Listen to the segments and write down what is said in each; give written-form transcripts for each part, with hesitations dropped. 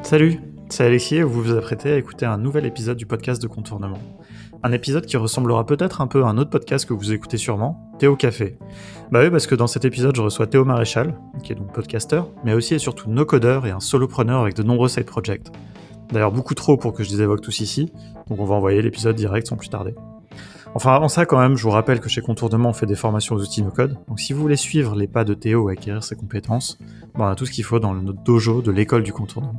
Salut, c'est Alexis et vous vous apprêtez à écouter un nouvel épisode du podcast de Contournement. Un épisode qui ressemblera peut-être un peu à un autre podcast que vous écoutez sûrement, Théo Café. Bah oui, parce que dans cet épisode, je reçois Théo Maréchal, qui est donc podcasteur, mais aussi et surtout no-codeur et un solopreneur avec de nombreux side projects. D'ailleurs, beaucoup trop pour que je les évoque tous ici, donc on va envoyer l'épisode direct sans plus tarder. Enfin, avant ça, quand même, je vous rappelle que chez Contournement, on fait des formations aux outils no-code. Donc si vous voulez suivre les pas de Théo et acquérir ses compétences, on a tout ce qu'il faut dans notre dojo de l'école du Contournement.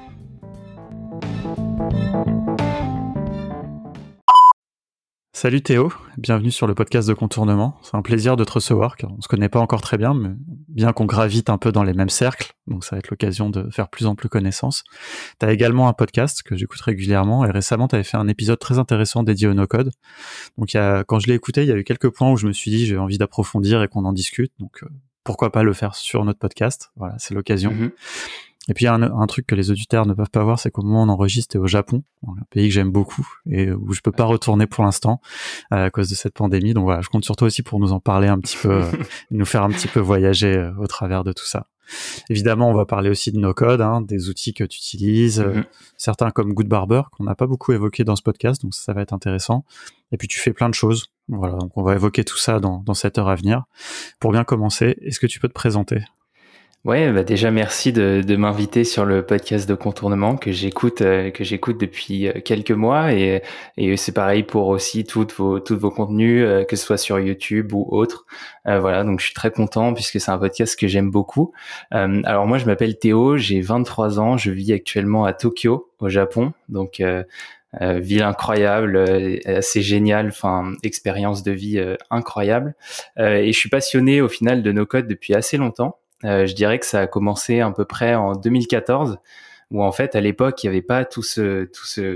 Salut Théo, bienvenue sur le podcast de Contournement. C'est un plaisir de te recevoir, car on se connaît pas encore très bien, mais bien qu'on gravite un peu dans les mêmes cercles, donc ça va être l'occasion de faire plus en plus connaissance. T'as également un podcast que j'écoute régulièrement, et récemment t'avais fait un épisode très intéressant dédié au no-code. Donc quand je l'ai écouté, il y a eu quelques points où je me suis dit j'ai envie d'approfondir et qu'on en discute, donc pourquoi pas le faire sur notre podcast. Voilà, c'est l'occasion. Mm-hmm. Et puis il y a un truc que les auditeurs ne peuvent pas voir, c'est qu'au moment où on enregistre, t'es au Japon, un pays que j'aime beaucoup et où je peux pas retourner pour l'instant à cause de cette pandémie. Donc voilà, je compte sur toi aussi pour nous en parler un petit peu, nous faire un petit peu voyager au travers de tout ça. Évidemment, on va parler aussi de no-code, des outils que tu utilises, certains comme Good Barber qu'on n'a pas beaucoup évoqué dans ce podcast, donc ça va être intéressant. Et puis tu fais plein de choses. Voilà, donc on va évoquer tout ça dans cette heure à venir. Pour bien commencer, est-ce que tu peux te présenter ? Ouais, bah déjà merci de m'inviter sur le podcast de Contournement que j'écoute depuis quelques mois et c'est pareil pour aussi toutes vos contenus que ce soit sur YouTube ou autre. Voilà, donc je suis très content puisque c'est un podcast que j'aime beaucoup. Alors moi je m'appelle Théo, j'ai 23 ans, je vis actuellement à Tokyo au Japon. Donc ville incroyable, assez géniale, enfin expérience de vie incroyable. Et je suis passionné au final de no-code depuis assez longtemps. Je dirais que ça a commencé à peu près en 2014, où en fait à l'époque il y avait pas tout ce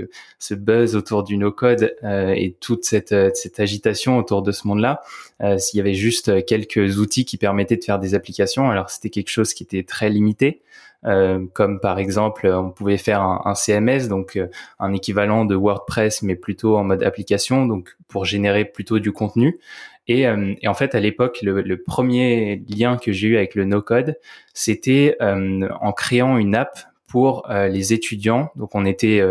buzz autour du no-code et toute cette agitation autour de ce monde-là. Il y avait juste quelques outils qui permettaient de faire des applications. Alors c'était quelque chose qui était très limité. Comme par exemple on pouvait faire un CMS, donc un équivalent de WordPress mais plutôt en mode application, donc pour générer plutôt du contenu. Et en fait, à l'époque, le premier lien que j'ai eu avec le no-code, c'était en créant une app pour les étudiants. Donc, on était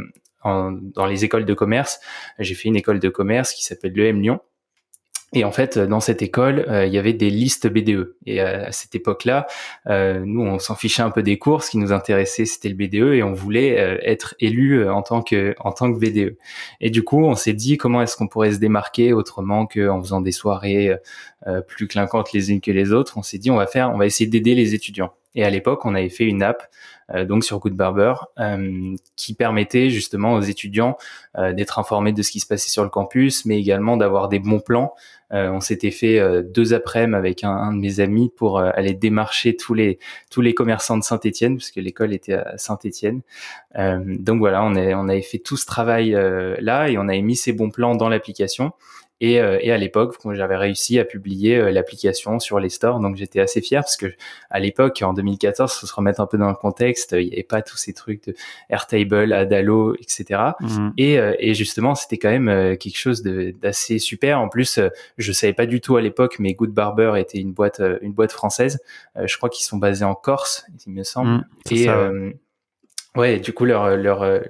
dans les écoles de commerce. J'ai fait une école de commerce qui s'appelle l'EM Lyon. Et en fait, dans cette école, il y avait des listes BDE. Et à cette époque-là, nous, on s'en fichait un peu des cours. Ce qui nous intéressait, c'était le BDE, et on voulait être élu en tant que BDE. Et du coup, on s'est dit comment est-ce qu'on pourrait se démarquer autrement qu'en faisant des soirées plus clinquantes les unes que les autres. On s'est dit on va essayer d'aider les étudiants. Et à l'époque, on avait fait une app donc sur Good Barber qui permettait justement aux étudiants d'être informés de ce qui se passait sur le campus, mais également d'avoir des bons plans. On s'était fait 2 après-midi avec un de mes amis pour aller démarcher tous les commerçants de Saint-Étienne, parce que l'école était à Saint-Étienne. Donc voilà, on avait fait tout ce travail là, et on avait mis ces bons plans dans l'application. Et à l'époque, j'avais réussi à publier l'application sur les stores, donc j'étais assez fier parce que à l'époque, en 2014, faut se remettre un peu dans le contexte, il n'y avait pas tous ces trucs de Airtable, Adalo, etc. Et justement, c'était quand même quelque chose d'assez super. En plus, je savais pas du tout à l'époque, mais Good Barber était une boîte française. Je crois qu'ils sont basés en Corse, il me semble. Ouais, du coup leur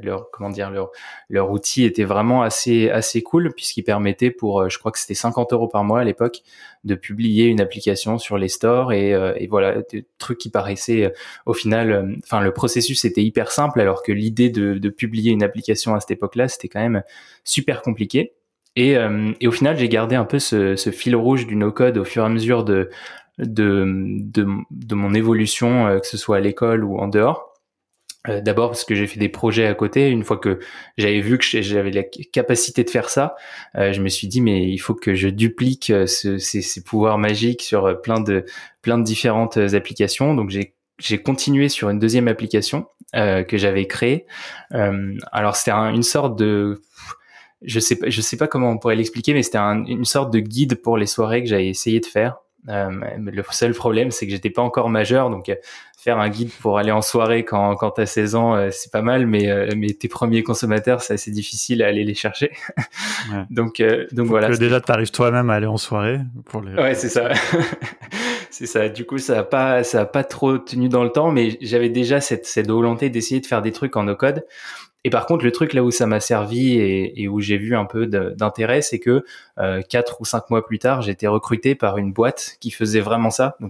outil était vraiment assez cool, puisqu'il permettait pour je crois que c'était 50 € par mois à l'époque de publier une application sur les stores, et voilà, des trucs qui paraissaient au final, enfin le processus était hyper simple, alors que l'idée de publier une application à cette époque-là, c'était quand même super compliqué. Et au final, j'ai gardé un peu ce fil rouge du no-code au fur et à mesure de mon évolution, que ce soit à l'école ou en dehors. D'abord parce que j'ai fait des projets à côté. Une fois que j'avais vu que j'avais la capacité de faire ça, je me suis dit mais il faut que je duplique ces pouvoirs magiques sur plein de différentes applications. Donc j'ai continué sur une deuxième application que j'avais créée. Alors c'était une sorte de, je sais pas comment on pourrait l'expliquer, mais c'était une sorte de guide pour les soirées que j'avais essayé de faire. Le seul problème, c'est que j'étais pas encore majeur, donc faire un guide pour aller en soirée quand t'as 16 ans, c'est pas mal, mais tes premiers consommateurs, c'est assez difficile à aller les chercher. Ouais. donc voilà. Que déjà t'arrives toi-même à aller en soirée pour les. Ouais, c'est ça. C'est ça. Du coup, ça a pas trop tenu dans le temps, mais j'avais déjà cette volonté d'essayer de faire des trucs en no code. Et par contre, le truc là où ça m'a servi et où j'ai vu un peu d'intérêt, c'est que 4 ou 5 mois plus tard, j'ai été recruté par une boîte qui faisait vraiment ça, donc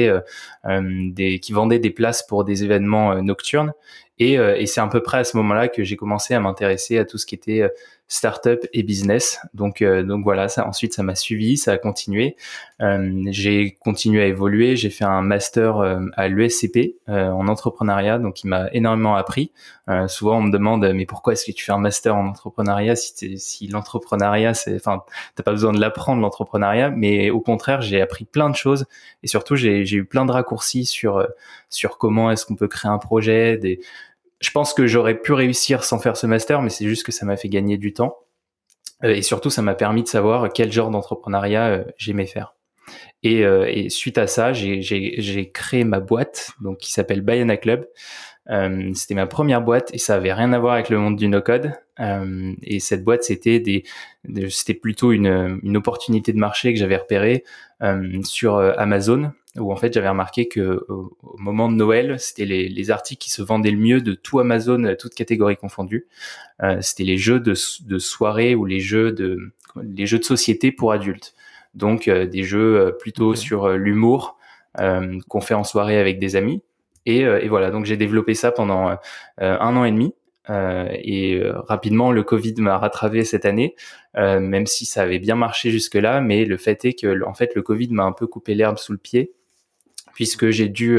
qui vendait des places pour des événements nocturnes. Et c'est à peu près à ce moment-là que j'ai commencé à m'intéresser à tout ce qui était startup et business. Donc voilà, ça ensuite ça m'a suivi, ça a continué. J'ai continué à évoluer. J'ai fait un master à l'ESCP en entrepreneuriat, donc il m'a énormément appris. Souvent, on me demande, mais pourquoi est-ce que tu fais un master en entrepreneuriat si l'entrepreneuriat, enfin, t'as pas besoin de l'apprendre l'entrepreneuriat, mais au contraire, j'ai appris plein de choses et surtout, j'ai eu plein de raccourcis sur comment est-ce qu'on peut créer un projet. Je pense que j'aurais pu réussir sans faire ce master, mais c'est juste que ça m'a fait gagner du temps et surtout, ça m'a permis de savoir quel genre d'entrepreneuriat j'aimais faire. Et suite à ça, j'ai créé ma boîte, donc qui s'appelle Bayana Club. C'était ma première boîte et ça avait rien à voir avec le monde du no-code. Et cette boîte, c'était plutôt une opportunité de marché que j'avais repérée sur Amazon, où en fait j'avais remarqué que au moment de Noël, c'était les articles qui se vendaient le mieux de tout Amazon, toutes catégories confondues. C'était les jeux de soirée ou les jeux de société pour adultes. Donc des jeux plutôt sur l'humour qu'on fait en soirée avec des amis. Et voilà, donc j'ai développé ça pendant 1 an et demi. Rapidement, le Covid m'a rattrapé cette année, même si ça avait bien marché jusque-là. Mais le fait est que, en fait, le Covid m'a un peu coupé l'herbe sous le pied, puisque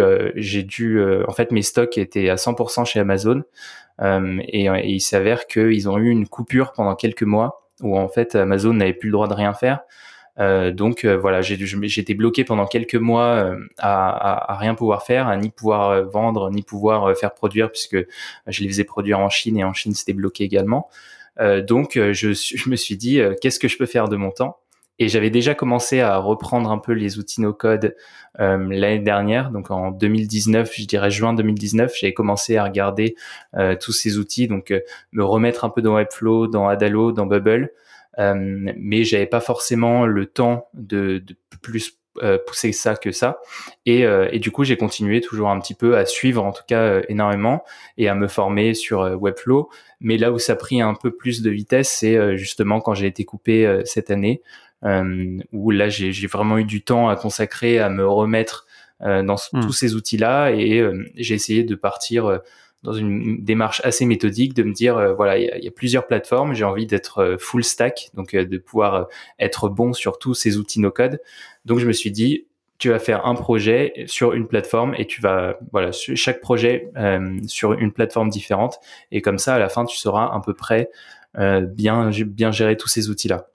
en fait, mes stocks étaient à 100% chez Amazon, et il s'avère qu'ils ont eu une coupure pendant quelques mois où en fait Amazon n'avait plus le droit de rien faire. Donc voilà, j'étais bloqué pendant quelques mois à rien pouvoir faire, à ni pouvoir vendre, ni pouvoir faire produire, puisque je les faisais produire en Chine et en Chine c'était bloqué également. Donc je me suis dit qu'est-ce que je peux faire de mon temps? Et j'avais déjà commencé à reprendre un peu les outils no-code l'année dernière, donc en 2019, je dirais juin 2019, j'avais commencé à regarder tous ces outils, donc me remettre un peu dans Webflow, dans Adalo, dans Bubble. Mais j'avais pas forcément le temps de plus pousser ça que ça, et du coup j'ai continué toujours un petit peu à suivre, en tout cas énormément, et à me former sur Webflow. Mais là où ça a pris un peu plus de vitesse, c'est justement quand j'ai été coupé cette année, où là j'ai vraiment eu du temps à consacrer à me remettre dans tous ces outils-là, et j'ai essayé de partir dans une démarche assez méthodique, de me dire voilà, il y a plusieurs plateformes, j'ai envie d'être full stack, donc de pouvoir être bon sur tous ces outils no code. Donc je me suis dit, tu vas faire un projet sur une plateforme et tu vas chaque projet sur une plateforme différente, et comme ça à la fin tu sauras à peu près bien gérer tous ces outils là.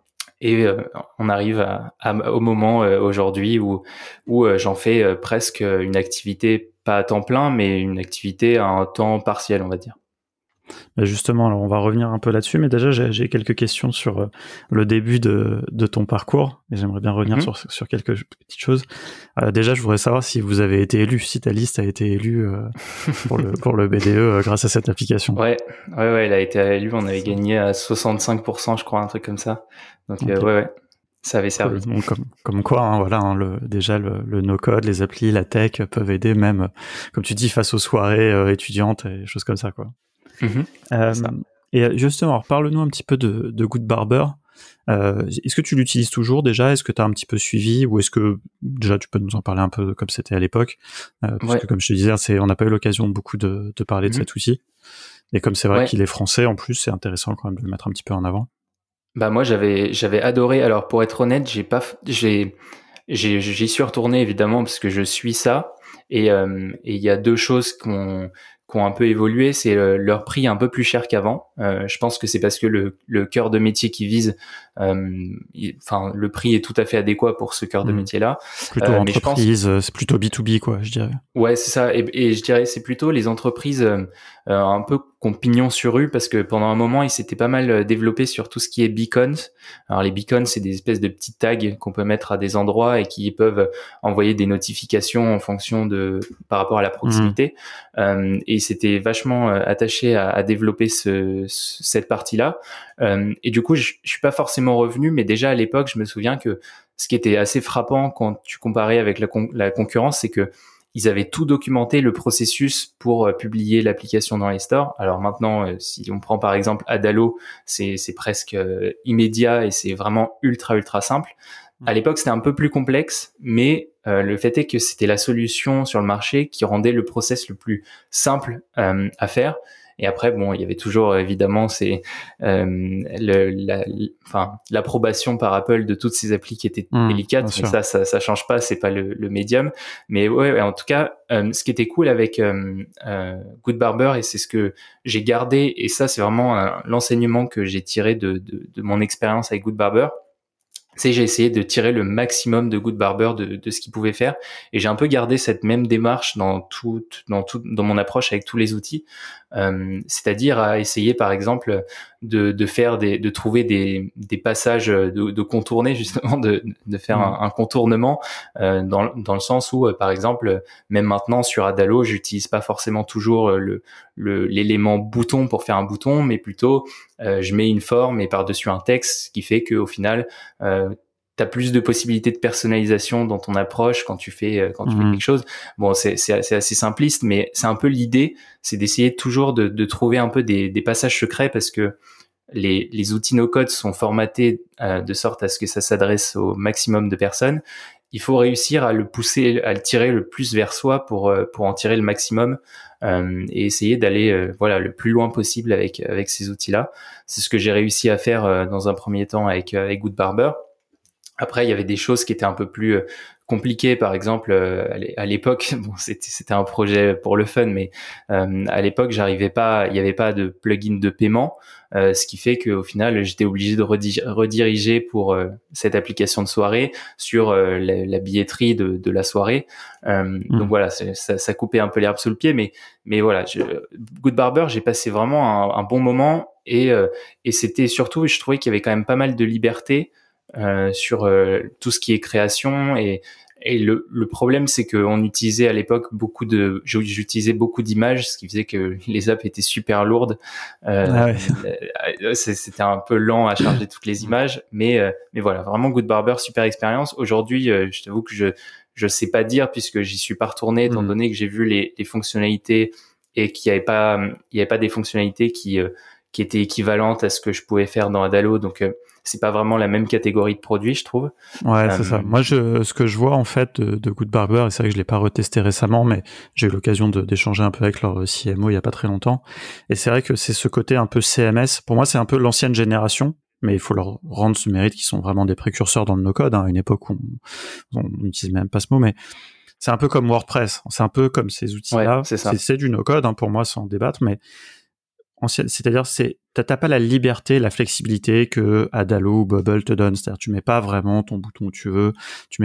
Et on arrive au moment aujourd'hui où j'en fais presque une activité, pas à temps plein, mais une activité à un temps partiel, on va dire. Justement, alors on va revenir un peu là-dessus, mais déjà j'ai quelques questions sur le début de ton parcours, et j'aimerais bien revenir sur quelques petites choses. Déjà, je voudrais savoir si vous avez été élu, si ta liste a été élue pour le BDE grâce à cette application. Ouais, elle a été élue, on avait gagné à 65%, je crois, un truc comme ça. Donc ouais, ça avait servi. Cool. Donc, comme quoi, hein, voilà, hein, déjà le no-code, les applis, la tech peuvent aider même, comme tu dis, face aux soirées étudiantes et choses comme ça, quoi. Et justement, alors, parle-nous un petit peu de Good Barber. Est-ce que tu l'utilises toujours déjà? Est-ce que tu as un petit peu suivi, ou est-ce que déjà tu peux nous en parler un peu comme c'était à l'époque, parce que comme je te disais, on n'a pas eu l'occasion beaucoup de parler de cet outil, et comme c'est vrai qu'il est français en plus, c'est intéressant quand même de le mettre un petit peu en avant. Bah moi j'avais adoré. Alors pour être honnête, j'y suis retourné évidemment parce que je suis ça, et il y a deux choses qui ont un peu évolué. C'est leur prix un peu plus cher qu'avant. Je pense que c'est parce que le cœur de métier qu'ils visent, le prix est tout à fait adéquat pour ce cœur de métier là. Plutôt entreprise, c'est plutôt B2B quoi, je dirais. Ouais, c'est ça. Et je dirais c'est plutôt les entreprises un peu qu'on pignon sur rue, parce que pendant un moment ils s'étaient pas mal développés sur tout ce qui est beacons. Alors les beacons, c'est des espèces de petits tags qu'on peut mettre à des endroits et qui peuvent envoyer des notifications en fonction par rapport à la proximité. Et ils s'étaient vachement attachés à développer cette partie-là. Et du coup, je suis pas forcément revenu, mais déjà à l'époque, je me souviens que ce qui était assez frappant quand tu comparais avec la concurrence, c'est que ils avaient tout documenté le processus pour publier l'application dans les stores. Alors maintenant, si on prend par exemple Adalo, c'est presque immédiat et c'est vraiment ultra simple. À l'époque, c'était un peu plus complexe, mais le fait est que c'était la solution sur le marché qui rendait le process le plus simple à faire. Et après, bon, il y avait toujours évidemment l'approbation par Apple de toutes ces applis qui étaient délicates, mais ça change pas, c'est pas le médium. Mais ouais, en tout cas, ce qui était cool avec Good Barber, et c'est ce que j'ai gardé, et ça c'est vraiment l'enseignement que j'ai tiré de mon expérience avec Good Barber. J'ai essayé de tirer le maximum de Good Barber de ce qu'il pouvait faire, et j'ai un peu gardé cette même démarche dans mon approche avec tous les outils, c'est-à-dire à essayer par exemple de trouver des passages de contourner, justement de faire un contournement dans le sens où par exemple même maintenant sur Adalo, j'utilise pas forcément toujours l'élément bouton pour faire un bouton, mais plutôt je mets une forme et par-dessus un texte, ce qui fait que au final t'as plus de possibilités de personnalisation dans ton approche quand tu fais quelque chose. Bon, c'est assez simpliste, mais c'est un peu l'idée, c'est d'essayer toujours de trouver un peu des passages secrets, parce que les outils no-code sont formatés de sorte à ce que ça s'adresse au maximum de personnes. Il faut réussir à le pousser, à le tirer le plus vers soi pour en tirer le maximum, et essayer d'aller le plus loin possible avec ces outils-là. C'est ce que j'ai réussi à faire dans un premier temps avec Good Barber. Après, il y avait des choses qui étaient un peu plus compliquées. Par exemple, à l'époque, bon, c'était un projet pour le fun, mais à l'époque, il n'y avait pas de plugin de paiement, ce qui fait qu'au final, j'étais obligé de rediriger pour cette application de soirée sur la billetterie de la soirée. Donc voilà, ça coupait un peu l'herbe sous le pied, mais voilà, Good Barber, j'ai passé vraiment un bon moment, et c'était surtout, je trouvais qu'il y avait quand même pas mal de liberté sur tout ce qui est création, et le problème, c'est qu'on utilisait à l'époque j'utilisais beaucoup d'images, ce qui faisait que les apps étaient super lourdes. C'était un peu lent à charger toutes les images, mais voilà, vraiment Good Barber, super expérience. Aujourd'hui, je t'avoue que je sais pas dire, puisque j'y suis pas retourné, étant donné que j'ai vu les fonctionnalités, et qu'il y avait pas des fonctionnalités qui étaient équivalentes à ce que je pouvais faire dans Adalo, donc c'est pas vraiment la même catégorie de produits, je trouve. Ouais, c'est ça. Moi, ce que je vois en fait de Good Barber, et c'est vrai que je l'ai pas retesté récemment, mais j'ai eu l'occasion d'échanger un peu avec leur CMO il y a pas très longtemps. Et c'est vrai que c'est ce côté un peu CMS. Pour moi, c'est un peu l'ancienne génération, mais il faut leur rendre ce mérite qu'ils sont vraiment des précurseurs dans le no-code, à une époque où on n'utilise même pas ce mot, mais c'est un peu comme WordPress. C'est un peu comme ces outils-là. Ouais, c'est du no-code, pour moi, sans débattre, mais c'est-à-dire t'as pas la liberté, la flexibilité que Adalo ou Bubble te donne. C'est-à-dire tu mets pas vraiment ton bouton où tu veux,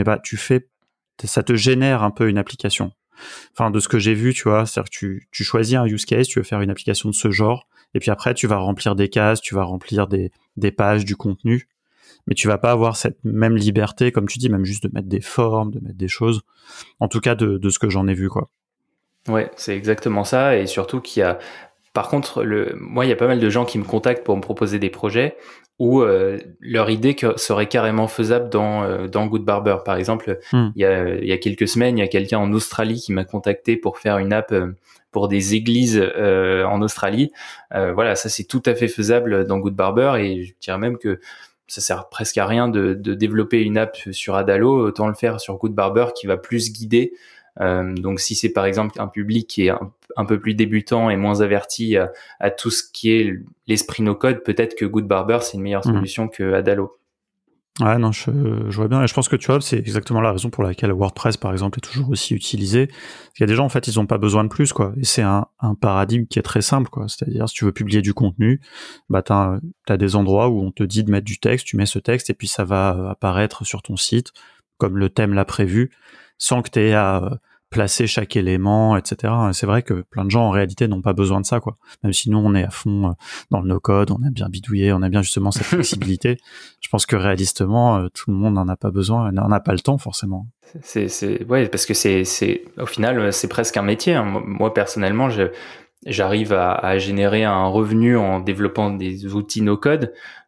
ça te génère un peu une application. Enfin, de ce que j'ai vu, tu vois, c'est-à-dire que tu choisis un use case, tu veux faire une application de ce genre, et puis après tu vas remplir des cases, tu vas remplir des pages, du contenu, mais tu vas pas avoir cette même liberté, comme tu dis, même juste de mettre des formes, de mettre des choses. En tout cas, de ce que j'en ai vu, quoi. Ouais, c'est exactement ça, et surtout qu'il y a par contre, moi, il y a pas mal de gens qui me contactent pour me proposer des projets où leur idée serait carrément faisable dans Good Barber. Par exemple, il y a quelques semaines, il y a quelqu'un en Australie qui m'a contacté pour faire une app pour des églises en Australie. Voilà, ça c'est tout à fait faisable dans Good Barber, et je dirais même que ça sert presque à rien de développer une app sur Adalo, autant le faire sur Good Barber, qui va plus guider. Donc si c'est par exemple un public qui est un peu plus débutant et moins averti à tout ce qui est l'esprit no-code, peut-être que Good Barber c'est une meilleure solution que Adalo. Ouais, non, je vois bien, et je pense que tu vois, c'est exactement la raison pour laquelle WordPress, par exemple, est toujours aussi utilisé. Il y a des gens, en fait, ils ont pas besoin de plus, quoi. Et c'est un paradigme qui est très simple, quoi. C'est-à-dire, si tu veux publier du contenu, bah, t'as des endroits où on te dit de mettre du texte, tu mets ce texte, et puis ça va apparaître sur ton site, comme le thème l'a prévu, sans que t'aies à placer chaque élément, etc. Et c'est vrai que plein de gens, en réalité, n'ont pas besoin de ça, quoi. Même si nous, on est à fond dans le no-code, on aime bien bidouiller, on aime bien justement cette flexibilité. Je pense que réalistement, tout le monde n'en a pas besoin, n'en a pas le temps, forcément. Ouais, parce que au final, c'est presque un métier, hein. Moi, personnellement, j'arrive à générer un revenu en développant des outils no-code,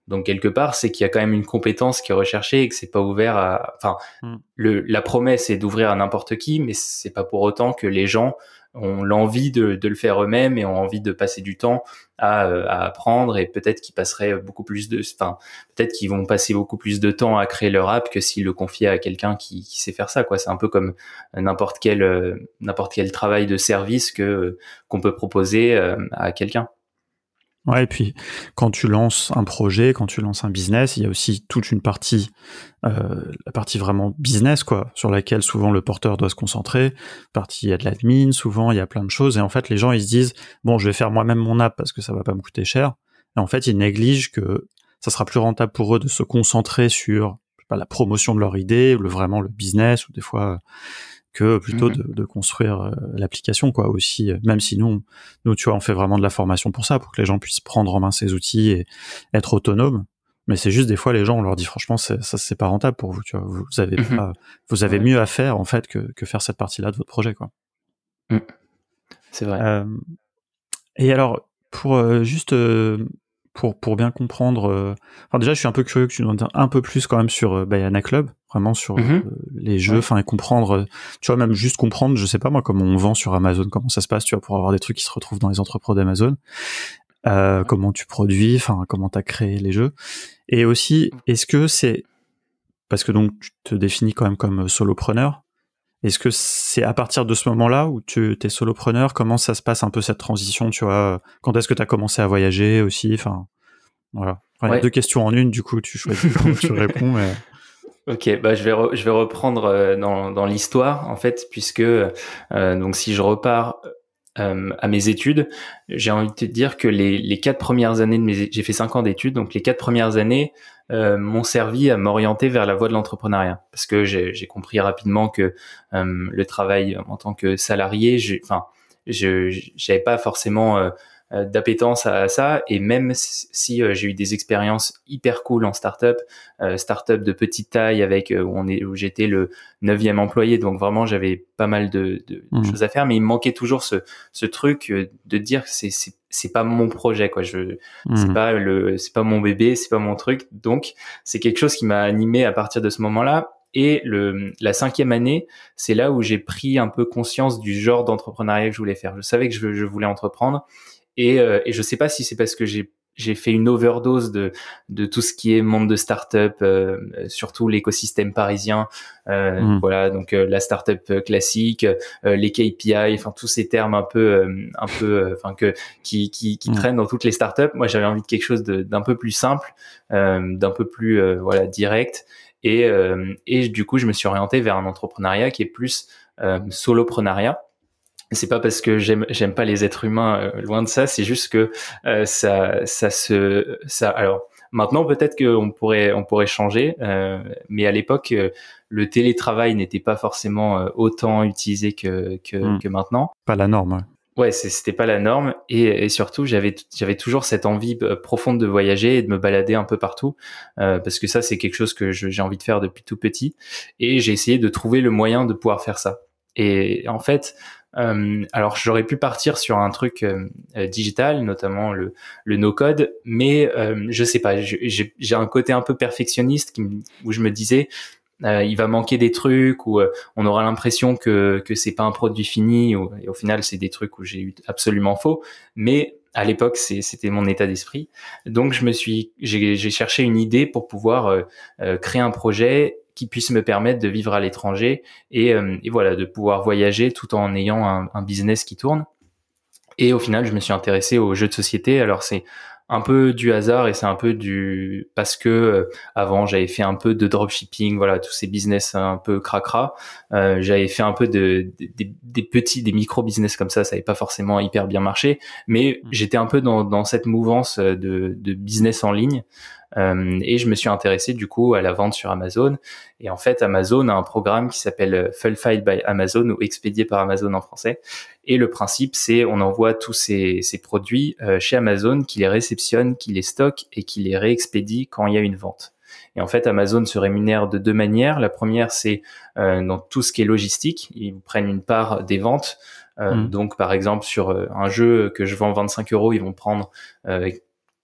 Donc quelque part, c'est qu'il y a quand même une compétence qui est recherchée et que c'est pas ouvert à, enfin, la promesse est d'ouvrir à n'importe qui, mais c'est pas pour autant que les gens ont l'envie de le faire eux-mêmes et ont envie de passer du temps à apprendre, et peut-être qu'ils passeraient beaucoup plus peut-être qu'ils vont passer beaucoup plus de temps à créer leur app que s'ils le confiaient à quelqu'un qui sait faire ça, quoi. C'est un peu comme n'importe quel travail de service qu'on peut proposer à quelqu'un. Ouais, et puis quand tu lances un projet, quand tu lances un business, il y a aussi toute une partie, la partie vraiment business, quoi, sur laquelle souvent le porteur doit se concentrer. Il y a de l'admin, souvent il y a plein de choses, et en fait les gens ils se disent bon, je vais faire moi-même mon app parce que ça va pas me coûter cher. Et en fait ils négligent que ça sera plus rentable pour eux de se concentrer sur, je sais pas, la promotion de leur idée, vraiment le business, ou des fois que plutôt de construire l'application, quoi, aussi, même si nous tu vois, on fait vraiment de la formation pour ça, pour que les gens puissent prendre en main ces outils et être autonomes. Mais c'est juste, des fois les gens, on leur dit franchement, c'est pas rentable pour vous, tu vois, vous avez mieux à faire en fait que faire cette partie-là de votre projet, quoi. C'est vrai. Et alors, pour juste pour bien comprendre, enfin déjà je suis un peu curieux que tu nous en dises un peu plus quand même sur Bayana Club, vraiment sur les jeux, enfin, et comprendre, tu vois, même juste comprendre, je sais pas moi, comment on vend sur Amazon, comment ça se passe, tu vois, pour avoir des trucs qui se retrouvent dans les entrepôts d'Amazon, comment tu produis, enfin, comment t'as créé les jeux. Et aussi, est-ce que c'est, parce que donc tu te définis quand même comme solopreneur, est-ce que c'est à partir de ce moment-là où tu es solopreneur, comment ça se passe un peu cette transition, tu vois, quand est-ce que tu as commencé à voyager aussi, enfin, voilà. Enfin, il y a deux questions en une, du coup, tu choisis comment tu réponds, mais... Ok, bah je vais reprendre dans l'histoire, en fait, puisque donc si je repars à mes études, j'ai envie de te dire que les 4 premières années j'ai fait 5 ans d'études, donc les 4 premières années m'ont servi à m'orienter vers la voie de l'entrepreneuriat, parce que j'ai compris rapidement que le travail en tant que salarié, j'avais pas forcément d'appétence à ça, et même si j'ai eu des expériences hyper cool en startup de petite taille avec où j'étais le 9e employé, donc vraiment j'avais pas mal de choses à faire, mais il me manquait toujours ce truc de dire que c'est pas mon projet, quoi. C'est pas mon bébé, c'est pas mon truc, donc c'est quelque chose qui m'a animé à partir de ce moment-là. Et la 5e année, c'est là où j'ai pris un peu conscience du genre d'entrepreneuriat que je voulais faire. Je savais que je voulais entreprendre, et je sais pas si c'est parce que j'ai fait une overdose de tout ce qui est monde de start-up, surtout l'écosystème parisien, voilà, donc la start-up classique, les KPI, enfin tous ces termes un peu enfin qui traînent dans toutes les start-up. Moi, j'avais envie de quelque chose d'un peu plus simple, d'un peu plus voilà, direct, et du coup, je me suis orienté vers un entrepreneuriat qui est plus soloprenariat. C'est pas parce que j'aime pas les êtres humains, loin de ça, c'est juste que alors maintenant peut-être qu'on pourrait changer, mais à l'époque le télétravail n'était pas forcément autant utilisé que maintenant. Pas la norme, ouais. Ouais, c'était pas la norme, et surtout j'avais toujours cette envie profonde de voyager et de me balader un peu partout, parce que ça c'est quelque chose que j'ai envie de faire depuis tout petit, et j'ai essayé de trouver le moyen de pouvoir faire ça. Et en fait, alors j'aurais pu partir sur un truc digital, notamment le no-code, mais je sais pas, j'ai un côté un peu perfectionniste où je me disais il va manquer des trucs, ou on aura l'impression que c'est pas un produit fini, et au final c'est des trucs où j'ai eu absolument faux, mais à l'époque c'était mon état d'esprit. Donc j'ai cherché une idée pour pouvoir créer un projet qui puisse me permettre de vivre à l'étranger, et voilà, de pouvoir voyager tout en ayant un business qui tourne. Et au final, je me suis intéressé aux jeux de société. Alors c'est un peu du hasard, et c'est un peu parce que avant j'avais fait un peu de dropshipping, voilà, tous ces business un peu cracra. J'avais fait un peu des micro business comme ça n'avait pas forcément hyper bien marché, mais j'étais un peu dans cette mouvance de business en ligne. Et je me suis intéressé du coup à la vente sur Amazon. Et en fait, Amazon a un programme qui s'appelle Fulfilled by Amazon, ou expédié par Amazon en français. Et le principe, c'est on envoie tous ces produits chez Amazon, qui les réceptionne, qui les stocke et qui les réexpédie quand il y a une vente. Et en fait, Amazon se rémunère de 2 manières. La première, c'est dans tout ce qui est logistique. Ils vous prennent une part des ventes. Donc, par exemple, sur un jeu que je vends 25 €, ils vont prendre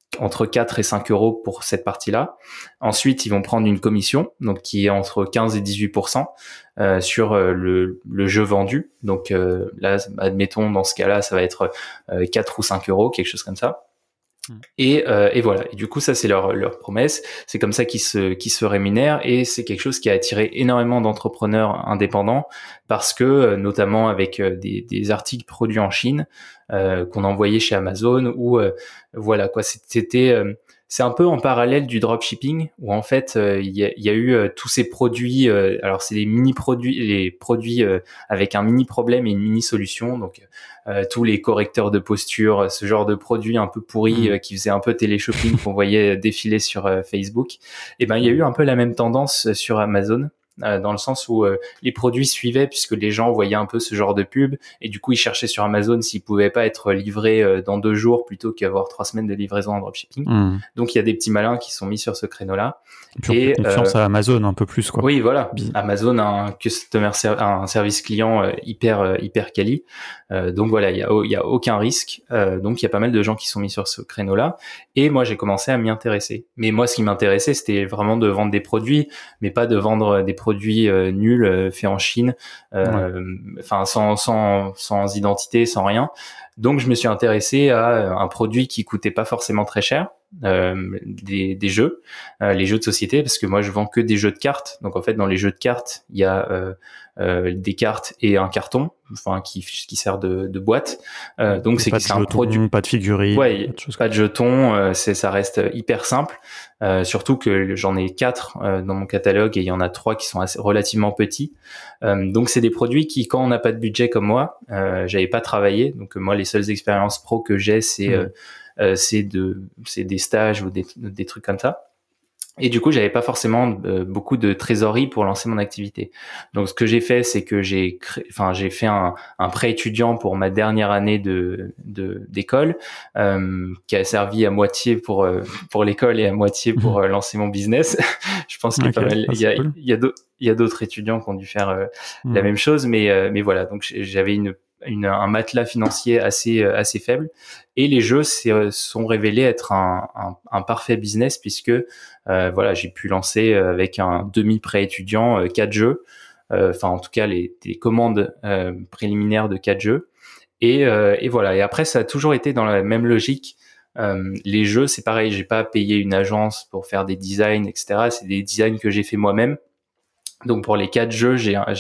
entre 4 et 5 euros pour cette partie-là. Ensuite, ils vont prendre une commission, donc qui est entre 15 et 18% sur le jeu vendu. Donc là, admettons, dans ce cas-là, ça va être 4 ou 5 euros, quelque chose comme ça. Et voilà. Et du coup, ça, c'est leur promesse. C'est comme ça qu'ils se rémunèrent, et c'est quelque chose qui a attiré énormément d'entrepreneurs indépendants parce que, notamment avec des articles produits en Chine qu'on envoyait chez Amazon, ou voilà quoi. C'est un peu en parallèle du dropshipping où en fait il y a eu tous ces produits. Alors c'est les mini produits, les produits avec un mini problème et une mini solution. Donc tous les correcteurs de posture, ce genre de produits un peu pourris qui faisaient un peu télé-shopping qu'on voyait défiler sur Facebook. Et ben il y a eu un peu la même tendance sur Amazon. Dans le sens où les produits suivaient, puisque les gens voyaient un peu ce genre de pub, et du coup ils cherchaient sur Amazon s'ils pouvaient pas être livrés dans 2 jours plutôt qu'avoir 3 semaines de livraison en dropshipping. Donc il y a des petits malins qui sont mis sur ce créneau-là. Et puis on fait confiance à Amazon un peu plus, quoi. Oui, voilà. Amazon a un service client hyper quali. Donc voilà, il y a aucun risque. Donc il y a pas mal de gens qui sont mis sur ce créneau-là. Et moi j'ai commencé à m'y intéresser. Mais moi ce qui m'intéressait, c'était vraiment de vendre des produits, mais pas de vendre des produits nuls faits en Chine, enfin sans identité, sans rien. Donc je me suis intéressé à un produit qui coûtait pas forcément très cher, des jeux, les jeux de société, parce que moi je vends que des jeux de cartes. Donc en fait dans les jeux de cartes il y a des cartes et un carton, enfin qui sert de boîte. Donc c'est un produit, pas de figurines, ouais, pas de jetons. Ça reste hyper simple. Surtout que j'en ai 4 dans mon catalogue, et il y en a 3 qui sont relativement petits. Donc c'est des produits qui, quand on n'a pas de budget comme moi, j'avais pas travaillé. Donc moi les seules expériences pro que j'ai, c'est des stages ou des trucs comme ça. Et du coup, j'avais pas forcément beaucoup de trésorerie pour lancer mon activité. Donc, ce que j'ai fait, c'est que j'ai fait un prêt étudiant pour ma dernière année d'école, qui a servi à moitié pour l'école et à moitié pour lancer mon business. Je pense qu'il y a pas mal. Il y a d'autres étudiants qui ont dû faire la même chose, mais voilà. Donc, j'avais un matelas financier assez faible, et les jeux sont révélés être un parfait business, puisque voilà, j'ai pu lancer avec un demi prêt étudiant 4 jeux, enfin en tout cas des commandes préliminaires de 4 jeux, et voilà. Et après ça a toujours été dans la même logique. Les jeux, c'est pareil, j'ai pas payé une agence pour faire des designs, etc. C'est des designs que j'ai fait moi-même. Donc pour les 4 jeux,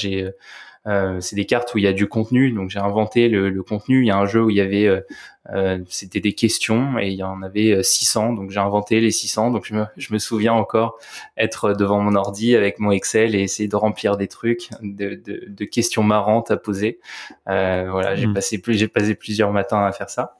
c'est des cartes où il y a du contenu, donc j'ai inventé le contenu. Il y a un jeu où il y avait c'était des questions, et il y en avait 600, donc j'ai inventé les 600. Donc je me souviens encore être devant mon ordi avec mon Excel et essayer de remplir des trucs de questions marrantes à poser. Voilà, j'ai passé plusieurs matins à faire ça,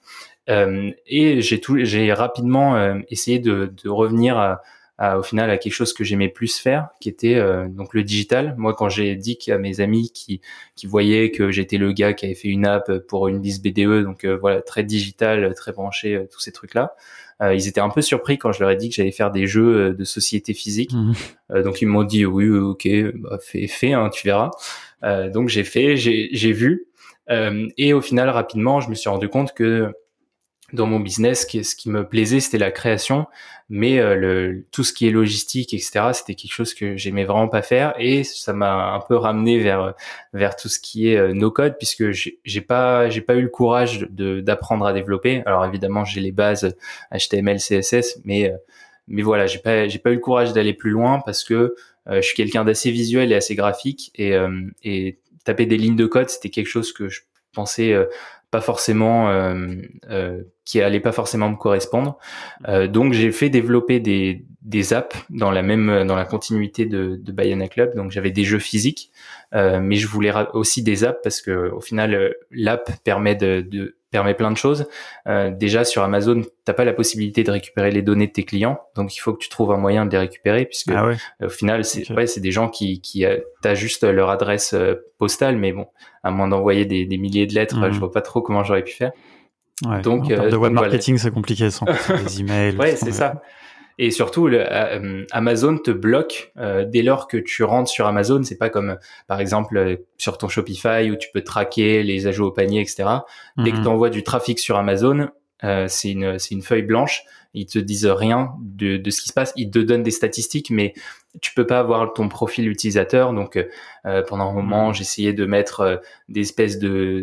et j'ai rapidement essayé de revenir au final à quelque chose que j'aimais plus faire, qui était donc le digital. Moi, quand j'ai dit à mes amis qui voyaient que j'étais le gars qui avait fait une app pour une liste BDE, donc voilà, très digital, très branché, tous ces trucs-là, ils étaient un peu surpris quand je leur ai dit que j'allais faire des jeux de société physique. Donc ils m'ont dit oui, ok, bah, fais, hein, tu verras. Donc j'ai fait, j'ai vu, et au final rapidement, je me suis rendu compte que dans mon business, ce qui me plaisait, c'était la création, mais tout ce qui est logistique, etc., c'était quelque chose que j'aimais vraiment pas faire, et ça m'a un peu ramené vers tout ce qui est no code, puisque j'ai pas eu le courage d'apprendre à développer. Alors évidemment, j'ai les bases HTML, CSS, mais voilà, j'ai pas eu le courage d'aller plus loin, parce que je suis quelqu'un d'assez visuel et assez graphique, et taper des lignes de code, c'était quelque chose que je pensais pas forcément qui allait pas forcément me correspondre. Donc j'ai fait développer des apps dans la continuité de Bayana Club. Donc j'avais des jeux physiques, mais je voulais aussi des apps, parce que au final l'app permet permet plein de choses. Déjà sur Amazon, t'as pas la possibilité de récupérer les données de tes clients, donc il faut que tu trouves un moyen de les récupérer, puisque au final c'est des gens qui t'as juste leur adresse postale, mais bon, à moins d'envoyer des milliers de lettres, je vois pas trop comment j'aurais pu faire. Ouais, donc en termes de web marketing, voilà. C'est compliqué sans les emails. Ouais, c'est ça. Et surtout, Amazon te bloque dès lors que tu rentres sur Amazon. C'est pas comme, par exemple, sur ton Shopify où tu peux traquer les ajouts au panier, etc. Dès que tu envoies du trafic sur Amazon, c'est une feuille blanche. Ils te disent rien de ce qui se passe. Ils te donnent des statistiques, mais tu peux pas avoir ton profil utilisateur. Donc, pendant un moment, j'essayais de mettre des espèces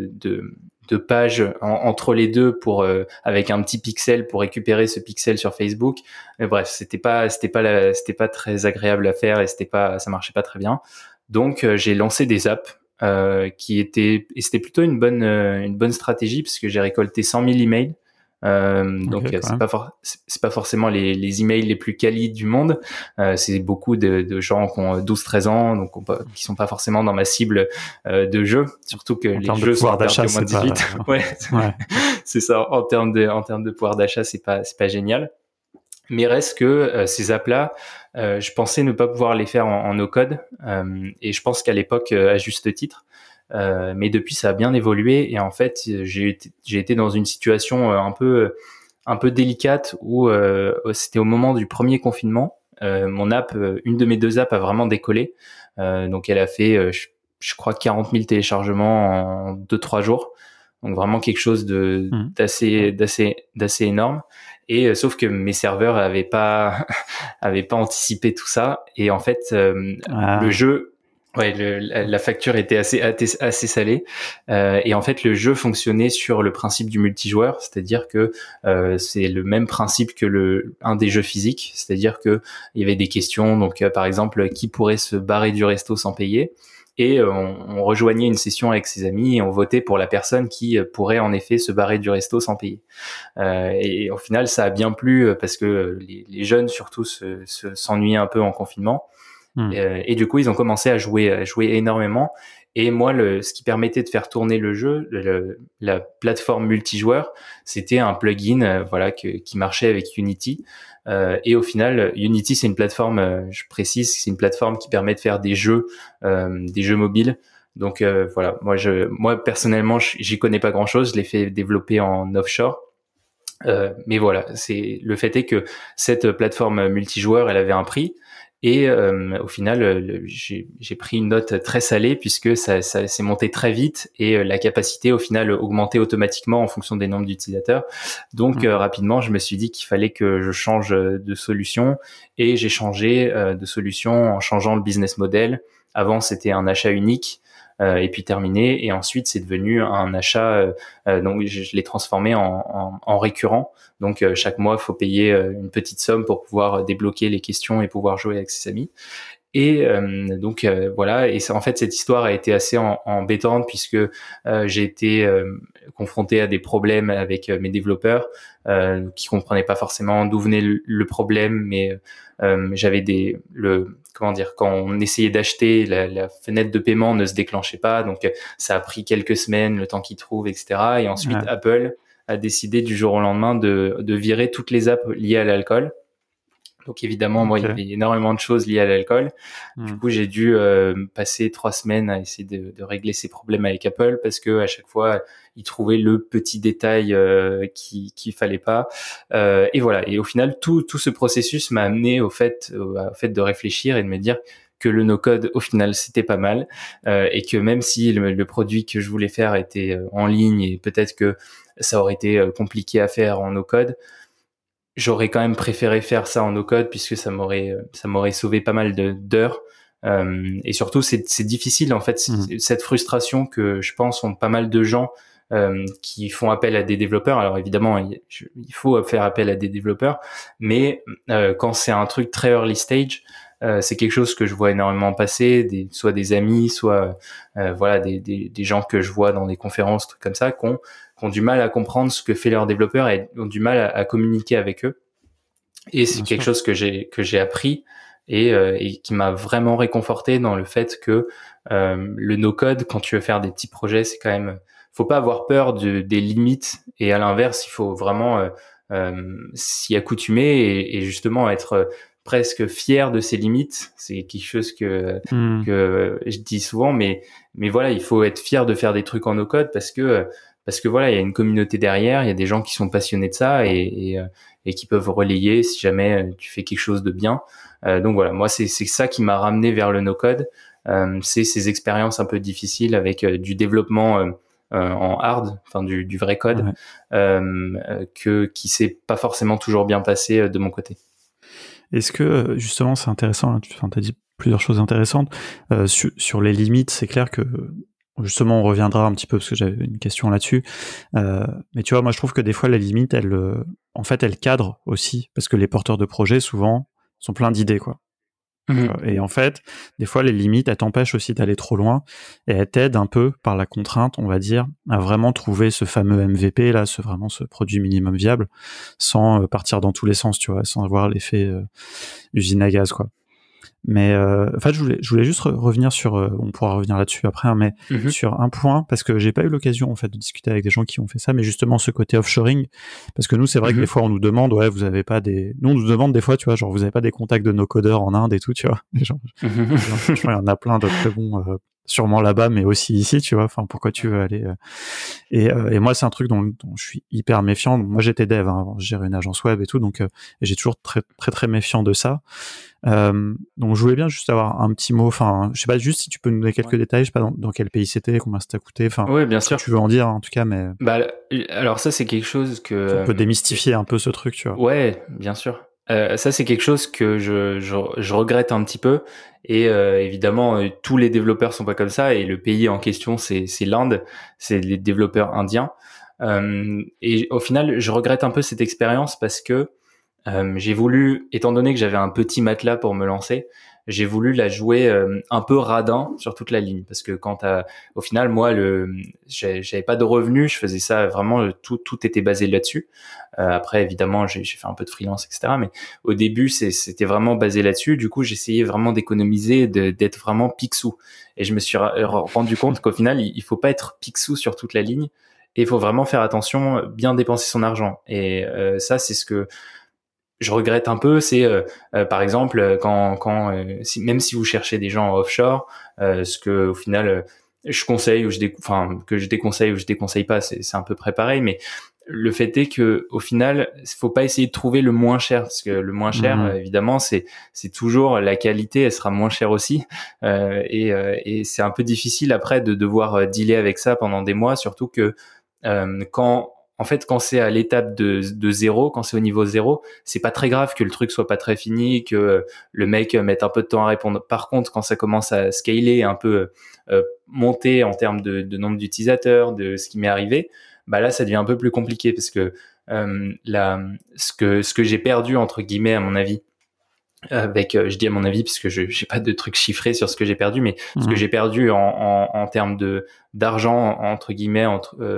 de pages entre les deux pour avec un petit pixel pour récupérer ce pixel sur Facebook. Mais bref, c'était pas très agréable à faire et ça marchait pas très bien. Donc, j'ai lancé des apps. Et c'était plutôt une bonne stratégie parce que j'ai récolté 100 000 emails. Donc c'est pas forcément les emails les plus quali du monde. C'est beaucoup de gens qui ont 12-13 ans, donc qui sont pas forcément dans ma cible de jeu. Surtout que les jeux sont interdits au moins de 18. Ouais, c'est ça. En termes de pouvoir d'achat, c'est pas génial. Mais reste que ces apps-là, je pensais ne pas pouvoir les faire en no-code, et je pense qu'à l'époque, à juste titre. Mais depuis, ça a bien évolué, et en fait, j'ai été dans une situation un peu délicate où c'était au moment du premier confinement. Mon app, une de mes deux apps a vraiment décollé. Donc, elle a fait, je crois, 40 000 téléchargements en 2-3 jours. Donc vraiment quelque chose d'assez énorme. Et sauf que mes serveurs avaient pas anticipé tout ça. Et en fait, le jeu, la facture était assez salée. Et en fait, le jeu fonctionnait sur le principe du multijoueur, c'est-à-dire que c'est le même principe que un des jeux physiques, c'est-à-dire que il y avait des questions. Donc, par exemple, qui pourrait se barrer du resto sans payer? Et on rejoignait une session avec ses amis et on votait pour la personne qui pourrait en effet se barrer du resto sans payer. Et au final, ça a bien plu parce que les jeunes surtout s'ennuyaient un peu en confinement. Et du coup, ils ont commencé à jouer énormément. Et moi, ce qui permettait de faire tourner le jeu, la plateforme multijoueur, c'était un plugin, qui marchait avec Unity. Et au final, Unity, c'est une plateforme, je précise, c'est une plateforme qui permet de faire des jeux mobiles. Donc voilà, moi personnellement, j'y connais pas grand-chose. Je l'ai fait développer en offshore. Mais voilà, le fait est que cette plateforme multijoueur, elle avait un prix. Et au final, j'ai pris une note très salée puisque ça s'est monté très vite et la capacité au final augmentait automatiquement en fonction des nombres d'utilisateurs. Donc rapidement, je me suis dit qu'il fallait que je change de solution et j'ai changé de solution en changeant le business model. Avant, c'était un achat unique. Et puis terminé, et ensuite c'est devenu un achat, donc je l'ai transformé en récurrent. Donc chaque mois il faut payer une petite somme pour pouvoir débloquer les questions et pouvoir jouer avec ses amis. Et donc voilà, et en fait cette histoire a été assez embêtante puisque j'ai été confronté à des problèmes avec mes développeurs qui comprenaient pas forcément d'où venait le problème, mais j'avais quand on essayait d'acheter, la fenêtre de paiement ne se déclenchait pas, donc ça a pris quelques semaines le temps qu'ils trouvent, etc. Et ensuite Apple a décidé du jour au lendemain de virer toutes les apps liées à l'alcool. Donc évidemment, moi, il y avait énormément de choses liées à l'alcool. Du coup, j'ai dû passer 3 semaines à essayer de régler ces problèmes avec Apple parce que à chaque fois, ils trouvaient le petit détail qu'il fallait pas. Et voilà. Et au final, tout ce processus m'a amené au fait de réfléchir et de me dire que le no-code, au final, c'était pas mal, et que même si le produit que je voulais faire était en ligne et peut-être que ça aurait été compliqué à faire en no-code, j'aurais quand même préféré faire ça en no-code puisque ça m'aurait sauvé pas mal d'heures. Et surtout, c'est difficile en fait, cette frustration que je pense ont pas mal de gens qui font appel à des développeurs. Alors évidemment, il faut faire appel à des développeurs, mais quand c'est un truc très early stage, c'est quelque chose que je vois énormément passer, soit des amis, soit des gens que je vois dans des conférences, trucs comme ça, qui ont du mal à comprendre ce que fait leur développeur et ont du mal à communiquer avec eux. Et c'est quelque chose que j'ai appris et qui m'a vraiment réconforté dans le fait que le no-code, quand tu veux faire des petits projets, c'est quand même, faut pas avoir peur des limites, et à l'inverse, il faut vraiment s'y accoutumer et justement être presque fier de ses limites. C'est quelque chose que je dis souvent, mais voilà, il faut être fier de faire des trucs en no-code parce que voilà, il y a une communauté derrière, il y a des gens qui sont passionnés de ça et qui peuvent relayer si jamais tu fais quelque chose de bien. Donc voilà, moi c'est ça qui m'a ramené vers le no-code. C'est ces expériences un peu difficiles avec du développement en hard, enfin du vrai code, qui s'est pas forcément toujours bien passé de mon côté. Est-ce que justement c'est intéressant, hein, tu as dit plusieurs choses intéressantes sur les limites. C'est clair que justement on reviendra un petit peu parce que j'avais une question là-dessus, mais tu vois, moi je trouve que des fois les limites en fait elles cadrent aussi, parce que les porteurs de projets souvent sont pleins d'idées, quoi. Et en fait, des fois, les limites, elles t'empêchent aussi d'aller trop loin, et elles t'aident un peu par la contrainte, on va dire, à vraiment trouver ce fameux MVP là, ce produit minimum viable, sans partir dans tous les sens, tu vois, sans avoir l'effet usine à gaz, quoi. Mais en fait, je voulais juste revenir sur, on pourra revenir là-dessus après, hein, mais sur un point, parce que j'ai pas eu l'occasion en fait de discuter avec des gens qui ont fait ça, mais justement ce côté offshoring, parce que nous c'est vrai que des fois on nous demande, ouais, vous avez pas nous on nous demande des fois, tu vois, genre vous avez pas des contacts de nos codeurs en Inde et tout, tu vois, genre, franchement il y en a plein d'autres très bons, sûrement là-bas, mais aussi ici, tu vois, enfin pourquoi tu veux aller et moi c'est un truc dont je suis hyper méfiant. Moi j'étais dev, hein, avant, je gérais une agence web et tout, donc et j'ai toujours très très très méfiant de ça. Donc je voulais bien juste avoir un petit mot, enfin je sais pas, juste si tu peux nous donner quelques détails, je sais pas dans quel pays c'était, combien ça t'a coûté, enfin oui, bien sûr. tu veux en dire en tout cas, mais alors ça c'est quelque chose que on peut démystifier un peu ce truc, tu vois. Ouais, bien sûr. Ça c'est quelque chose que je regrette un petit peu, et évidemment tous les développeurs sont pas comme ça, et le pays en question c'est l'Inde, c'est les développeurs indiens, et au final je regrette un peu cette expérience parce que j'ai voulu, étant donné que j'avais un petit matelas pour me lancer, j'ai voulu la jouer un peu radin sur toute la ligne, parce que au final moi j'avais pas de revenus, je faisais ça vraiment, tout était basé là-dessus. Après évidemment j'ai fait un peu de freelance, etc. Mais au début c'était vraiment basé là-dessus. Du coup j'essayais vraiment d'économiser, d'être vraiment picsou, et je me suis rendu compte qu'au final il faut pas être picsou sur toute la ligne, et il faut vraiment faire attention, bien dépenser son argent. Et ça c'est ce que je regrette un peu, c'est par exemple même si vous cherchez des gens offshore, ce que au final je conseille que je déconseille ou je déconseille pas, c'est à peu près pareil, mais le fait est que au final, faut pas essayer de trouver le moins cher, parce que le moins cher, évidemment, c'est toujours la qualité, elle sera moins chère aussi, et c'est un peu difficile après de devoir dealer avec ça pendant des mois, surtout que quand c'est à l'étape de zéro, quand c'est au niveau zéro, c'est pas très grave que le truc soit pas très fini, que le mec mette un peu de temps à répondre. Par contre, quand ça commence à scaler, un peu monter en termes de nombre d'utilisateurs, de ce qui m'est arrivé, bah là, ça devient un peu plus compliqué, parce que ce que j'ai perdu entre guillemets, à mon avis, je dis à mon avis parce que j'ai pas de trucs chiffrés sur ce que j'ai perdu, mais ce que j'ai perdu en termes d'argent, entre guillemets,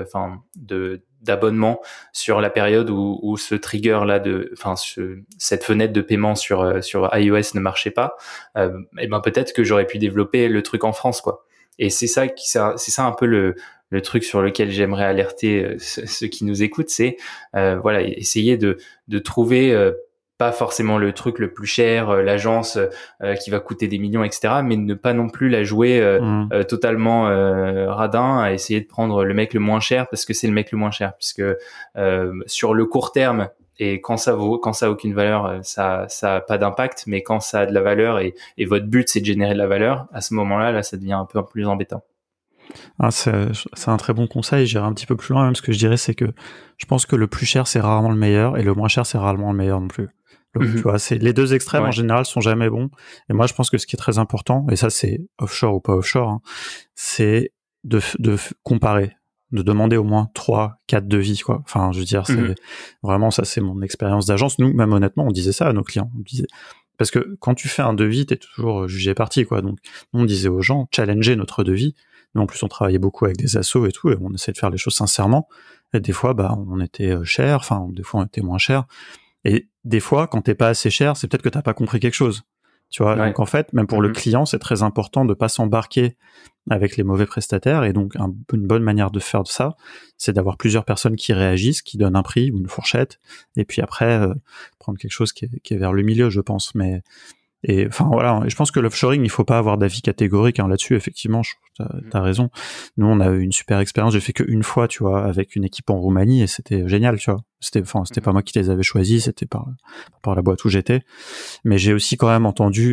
d'abonnement sur la période où ce trigger là cette fenêtre de paiement sur iOS ne marchait pas, et ben peut-être que j'aurais pu développer le truc en France, quoi. Et c'est ça un peu le truc sur lequel j'aimerais alerter ceux qui nous écoutent, c'est voilà, essayer de trouver pas forcément le truc le plus cher, l'agence qui va coûter des millions, etc., mais ne pas non plus la jouer totalement radin, à essayer de prendre le mec le moins cher parce que c'est le mec le moins cher, puisque sur le court terme, et quand ça a aucune valeur, ça a pas d'impact, mais quand ça a de la valeur, et votre but c'est de générer de la valeur, à ce moment-là, là ça devient un peu plus embêtant. Ah, c'est un très bon conseil. J'irai un petit peu plus loin, même. Ce que je dirais, c'est que je pense que le plus cher c'est rarement le meilleur, et le moins cher c'est rarement le meilleur non plus. Donc, tu vois, c'est les deux extrêmes en général sont jamais bons. Et moi, je pense que ce qui est très important, et ça c'est offshore ou pas offshore, hein, c'est de comparer, de demander au moins 3-4 devis, quoi. Enfin, je veux dire, c'est vraiment ça, c'est mon expérience d'agence. Nous, même honnêtement, on disait ça à nos clients. On disait, parce que quand tu fais un devis, t'es toujours jugé parti, quoi. Donc, nous, on disait aux gens, challengez notre devis. Nous, en plus, on travaillait beaucoup avec des assos et tout, et on essayait de faire les choses sincèrement. Et des fois, bah, on était cher, enfin, des fois, on était moins cher. Et des fois, quand t'es pas assez cher, c'est peut-être que t'as pas compris quelque chose. Tu vois, donc en fait, même pour le client, c'est très important de pas s'embarquer avec les mauvais prestataires. Et donc, une bonne manière de faire ça, c'est d'avoir plusieurs personnes qui réagissent, qui donnent un prix ou une fourchette, et puis après, prendre quelque chose qui est vers le milieu, je pense. Mais et enfin voilà, je pense que l'offshoring, il faut pas avoir d'avis catégorique là-dessus. Effectivement, t'as raison. Nous, on a eu une super expérience. J'ai fait qu'une fois, tu vois, avec une équipe en Roumanie, et c'était génial, tu vois. C'était pas moi qui les avais choisis, c'était par la boîte où j'étais. Mais j'ai aussi quand même entendu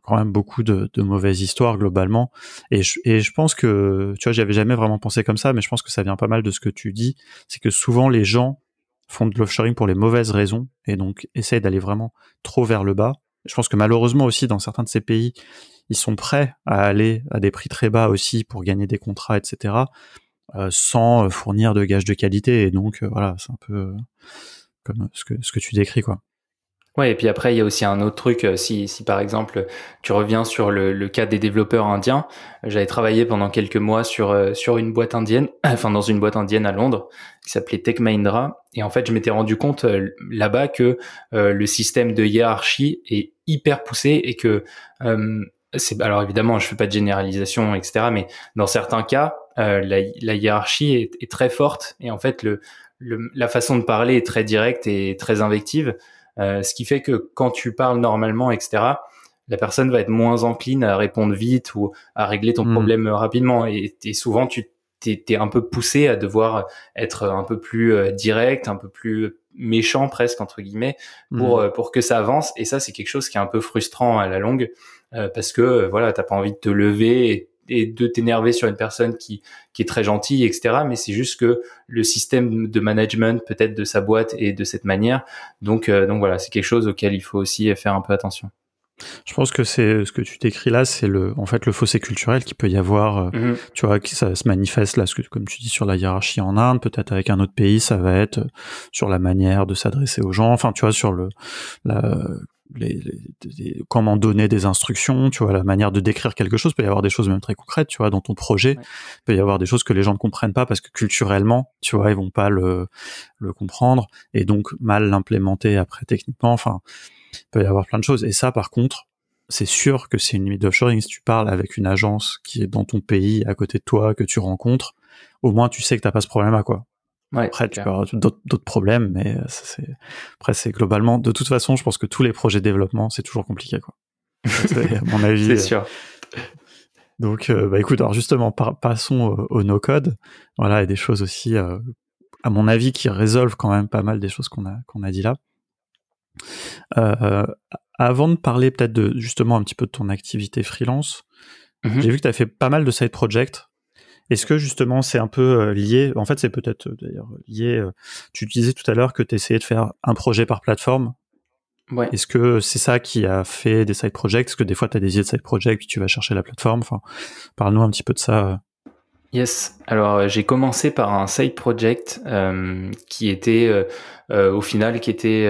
quand même beaucoup de mauvaises histoires globalement. Et je pense que, tu vois, j'y avais jamais vraiment pensé comme ça, mais je pense que ça vient pas mal de ce que tu dis. C'est que souvent les gens font de l'offshoring pour les mauvaises raisons et donc essayent d'aller vraiment trop vers le bas. Je pense que malheureusement aussi dans certains de ces pays, ils sont prêts à aller à des prix très bas aussi pour gagner des contrats, etc., sans fournir de gages de qualité. Et donc voilà, c'est un peu comme ce que tu décris, quoi. Ouais, et puis après, il y a aussi un autre truc. Si par exemple, tu reviens sur le cas des développeurs indiens, j'avais travaillé pendant quelques mois sur une boîte indienne, enfin dans une boîte indienne à Londres, qui s'appelait Tech Mahindra. Et en fait, je m'étais rendu compte là-bas que le système de hiérarchie est hyper poussé et que alors évidemment, je fais pas de généralisation, etc. Mais dans certains cas, la hiérarchie est très forte et en fait, la façon de parler est très directe et très invective. Ce qui fait que quand tu parles normalement, etc., la personne va être moins encline à répondre vite ou à régler ton problème rapidement. Et souvent, t'es un peu poussé à devoir être un peu plus direct, un peu plus méchant presque, entre guillemets, pour que ça avance. Et ça, c'est quelque chose qui est un peu frustrant à la longue parce que voilà, t'as pas envie de te lever et de t'énerver sur une personne qui est très gentille, etc. Mais c'est juste que le système de management peut-être de sa boîte est de cette manière. Donc voilà, c'est quelque chose auquel il faut aussi faire un peu attention. Je pense que c'est ce que tu décris là, c'est en fait le fossé culturel qui peut y avoir, tu vois, qui ça se manifeste là, comme tu dis, sur la hiérarchie en Inde, peut-être avec un autre pays, ça va être sur la manière de s'adresser aux gens, enfin, tu vois, sur la, comment donner des instructions, tu vois, la manière de décrire quelque chose. Peut y avoir des choses même très concrètes, tu vois, dans ton projet. Ouais. Peut y avoir des choses que les gens ne comprennent pas parce que culturellement, tu vois, ils vont pas le comprendre et donc mal l'implémenter après techniquement. Enfin, il peut y avoir plein de choses. Et ça, par contre, c'est sûr que c'est une limite d'offshoring. Si tu parles avec une agence qui est dans ton pays, à côté de toi, que tu rencontres, au moins tu sais que t'as pas ce problème-là, quoi. Ouais, après, tu peux avoir d'autres problèmes, mais après, c'est globalement, de toute façon, je pense que tous les projets de développement, c'est toujours compliqué, quoi. C'est à mon avis. C'est sûr. Donc, écoute, alors justement, passons au no-code. Voilà, il y a des choses aussi, à mon avis, qui résolvent quand même pas mal des choses qu'on a dit là. Avant de parler peut-être de justement un petit peu de ton activité freelance, j'ai vu que tu as fait pas mal de side projects. Est-ce que justement c'est un peu lié, en fait c'est peut-être d'ailleurs lié, tu disais tout à l'heure que tu essayais de faire un projet par plateforme. Ouais. Est-ce que c'est ça qui a fait des side projects? Est-ce que des fois tu as des idées de side projects puis tu vas chercher la plateforme? Enfin, parle-nous un petit peu de ça. Yes. Alors j'ai commencé par un side project qui était au final qui était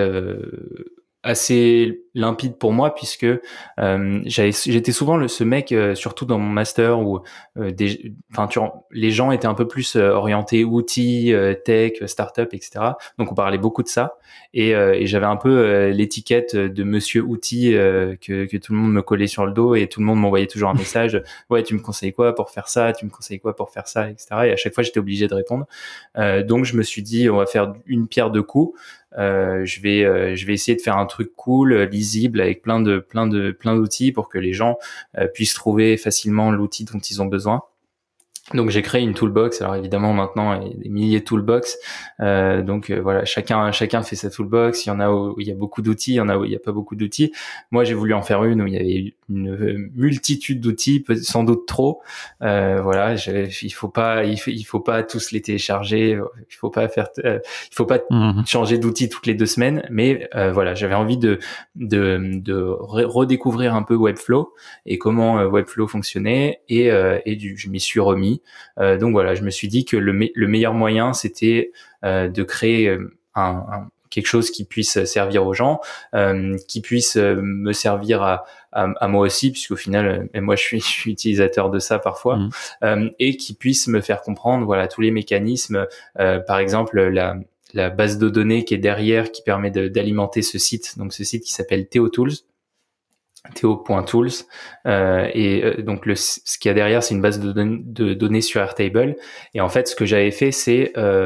assez limpide pour moi puisque j'étais souvent ce mec surtout dans mon master où les gens étaient un peu plus orientés outils, tech, startup, etc. Donc on parlait beaucoup de ça et j'avais un peu l'étiquette de monsieur outil que tout le monde me collait sur le dos et tout le monde m'envoyait toujours un message ouais tu me conseilles quoi pour faire ça, tu me conseilles quoi pour faire ça, etc. Et à chaque fois j'étais obligé de répondre donc je me suis dit on va faire une pierre deux coups. Je vais essayer de faire un truc cool, lisible, avec plein d'outils pour que les gens puissent trouver facilement l'outil dont ils ont besoin. Donc j'ai créé une toolbox. Alors évidemment maintenant il y a des milliers de toolbox. Voilà, chacun fait sa toolbox. Il y en a où il y a beaucoup d'outils, il y en a où il y a pas beaucoup d'outils. Moi j'ai voulu en faire une où il y avait une multitude d'outils, sans doute trop. Voilà, il faut pas tous les télécharger. Il faut pas changer d'outils toutes les 2 semaines. Mais voilà, j'avais envie de redécouvrir un peu Webflow et comment Webflow fonctionnait je m'y suis remis. Donc voilà, je me suis dit que le meilleur moyen c'était de créer quelque chose qui puisse servir aux gens, qui puisse me servir à moi aussi, puisqu'au final, moi je suis utilisateur de ça parfois, et qui puisse me faire comprendre voilà tous les mécanismes, par exemple la base de données qui est derrière, qui permet d'alimenter ce site, donc ce site qui s'appelle TheoTools. Theo.tools donc ce qu'il y a derrière c'est une base de données sur Airtable et en fait ce que j'avais fait c'est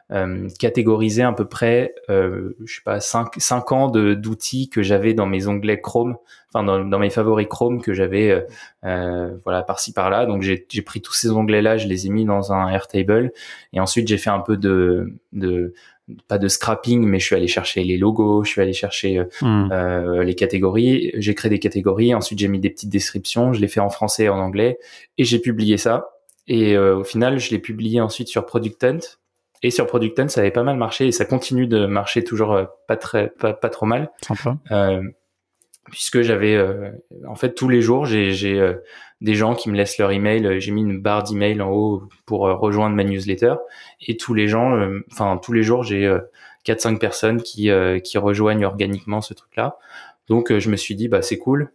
catégorisé à peu près, je sais pas, 5 ans d'outils que j'avais dans mes onglets Chrome, enfin dans mes favoris Chrome que j'avais, voilà, par-ci par-là. Donc j'ai pris tous ces onglets-là, je les ai mis dans un Airtable, et ensuite j'ai fait un peu de pas de scrapping, mais je suis allé chercher les logos, je suis allé chercher les catégories, j'ai créé des catégories, ensuite j'ai mis des petites descriptions, je l'ai fait en français et en anglais, et j'ai publié ça. Et au final, je l'ai publié ensuite sur Product Hunt. Et sur Product Hunt, ça avait pas mal marché, et ça continue de marcher toujours pas trop mal. Sympa. Puisque j'avais, en fait, tous les jours, j'ai des gens qui me laissent leur email. J'ai mis une barre d'email en haut pour rejoindre ma newsletter. Et tous les jours, j'ai 4-5 personnes qui rejoignent organiquement ce truc-là. Donc, je me suis dit, bah, c'est cool.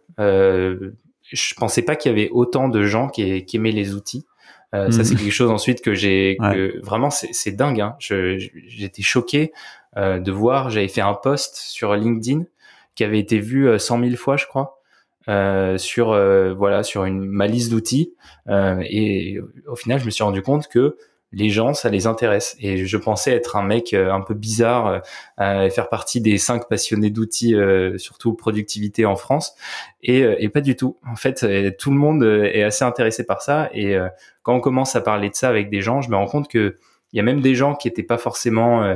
Je pensais pas qu'il y avait autant de gens qui aimaient les outils. Ça, c'est quelque chose ensuite que vraiment, c'est dingue, hein. J'étais choqué de voir. J'avais fait un post sur LinkedIn qui avait été vu 100 000 fois, je crois, sur ma liste d'outils. Et au final, je me suis rendu compte que les gens, ça les intéresse. Et je pensais être un mec un peu bizarre, faire partie des 5 passionnés d'outils, surtout productivité en France. Et pas du tout. En fait, tout le monde est assez intéressé par ça. Et quand on commence à parler de ça avec des gens, je me rends compte que il y a même des gens qui étaient pas forcément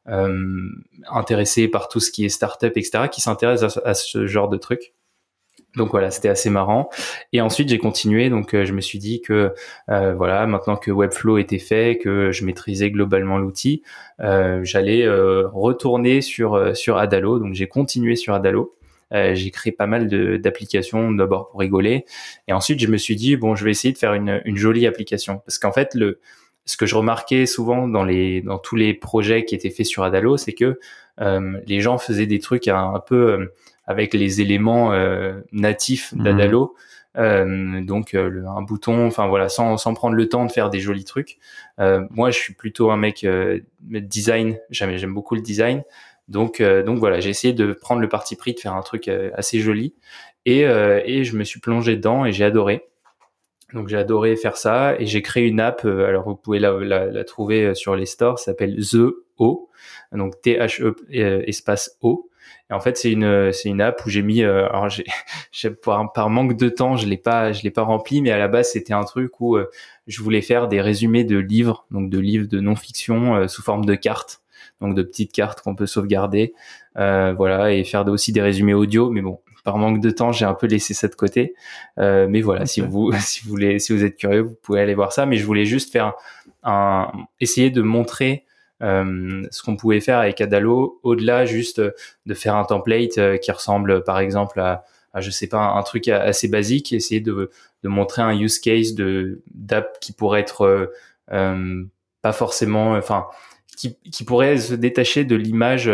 intéressés par tout ce qui est startup, etc., qui s'intéressent à ce genre de trucs. Donc voilà, c'était assez marrant. Et ensuite, j'ai continué. Donc, je me suis dit que voilà, maintenant que Webflow était fait, que je maîtrisais globalement l'outil, j'allais retourner sur Adalo. Donc, j'ai continué sur Adalo. J'ai créé pas mal d'applications d'abord pour rigoler, et ensuite je me suis dit bon, je vais essayer de faire une jolie application, parce qu'en fait ce que je remarquais souvent dans tous les projets qui étaient faits sur Adalo, c'est que les gens faisaient des trucs un peu avec les éléments natifs d'Adalo, donc un bouton, enfin voilà, sans prendre le temps de faire des jolis trucs. Moi, je suis plutôt un mec design, j'aime beaucoup le design. Donc voilà, j'ai essayé de prendre le parti pris de faire un truc assez joli, et je me suis plongé dedans et j'ai adoré. Donc j'ai adoré faire ça, et j'ai créé une app. Alors vous pouvez la trouver sur les stores. Ça s'appelle The O, donc THE espace O. Et en fait c'est une app où j'ai mis alors par manque de temps je l'ai pas rempli, mais à la base c'était un truc où je voulais faire des résumés de livres, donc de livres de non-fiction sous forme de cartes, donc de petites cartes qu'on peut sauvegarder, voilà, et faire aussi des résumés audio. Mais bon, par manque de temps, j'ai un peu laissé ça de côté. Mais voilà, okay. Si vous êtes curieux, vous pouvez aller voir ça. Mais je voulais juste faire essayer de montrer ce qu'on pouvait faire avec Adalo, au-delà juste de faire un template qui ressemble par exemple à je sais pas, un truc assez basique. Essayer de montrer un use case d'app qui pourrait être pas forcément, enfin, qui pourrait se détacher de l'image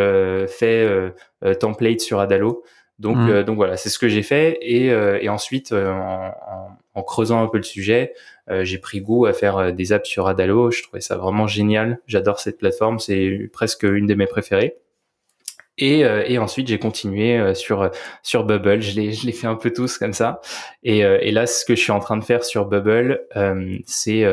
template sur Adalo. Donc voilà, c'est ce que j'ai fait, et ensuite en creusant un peu le sujet, j'ai pris goût à faire des apps sur Adalo. Je trouvais ça vraiment génial. J'adore cette plateforme, c'est presque une de mes préférées. Et ensuite j'ai continué sur Bubble. Je l'ai fait un peu tous comme ça. Et là, ce que je suis en train de faire sur Bubble, c'est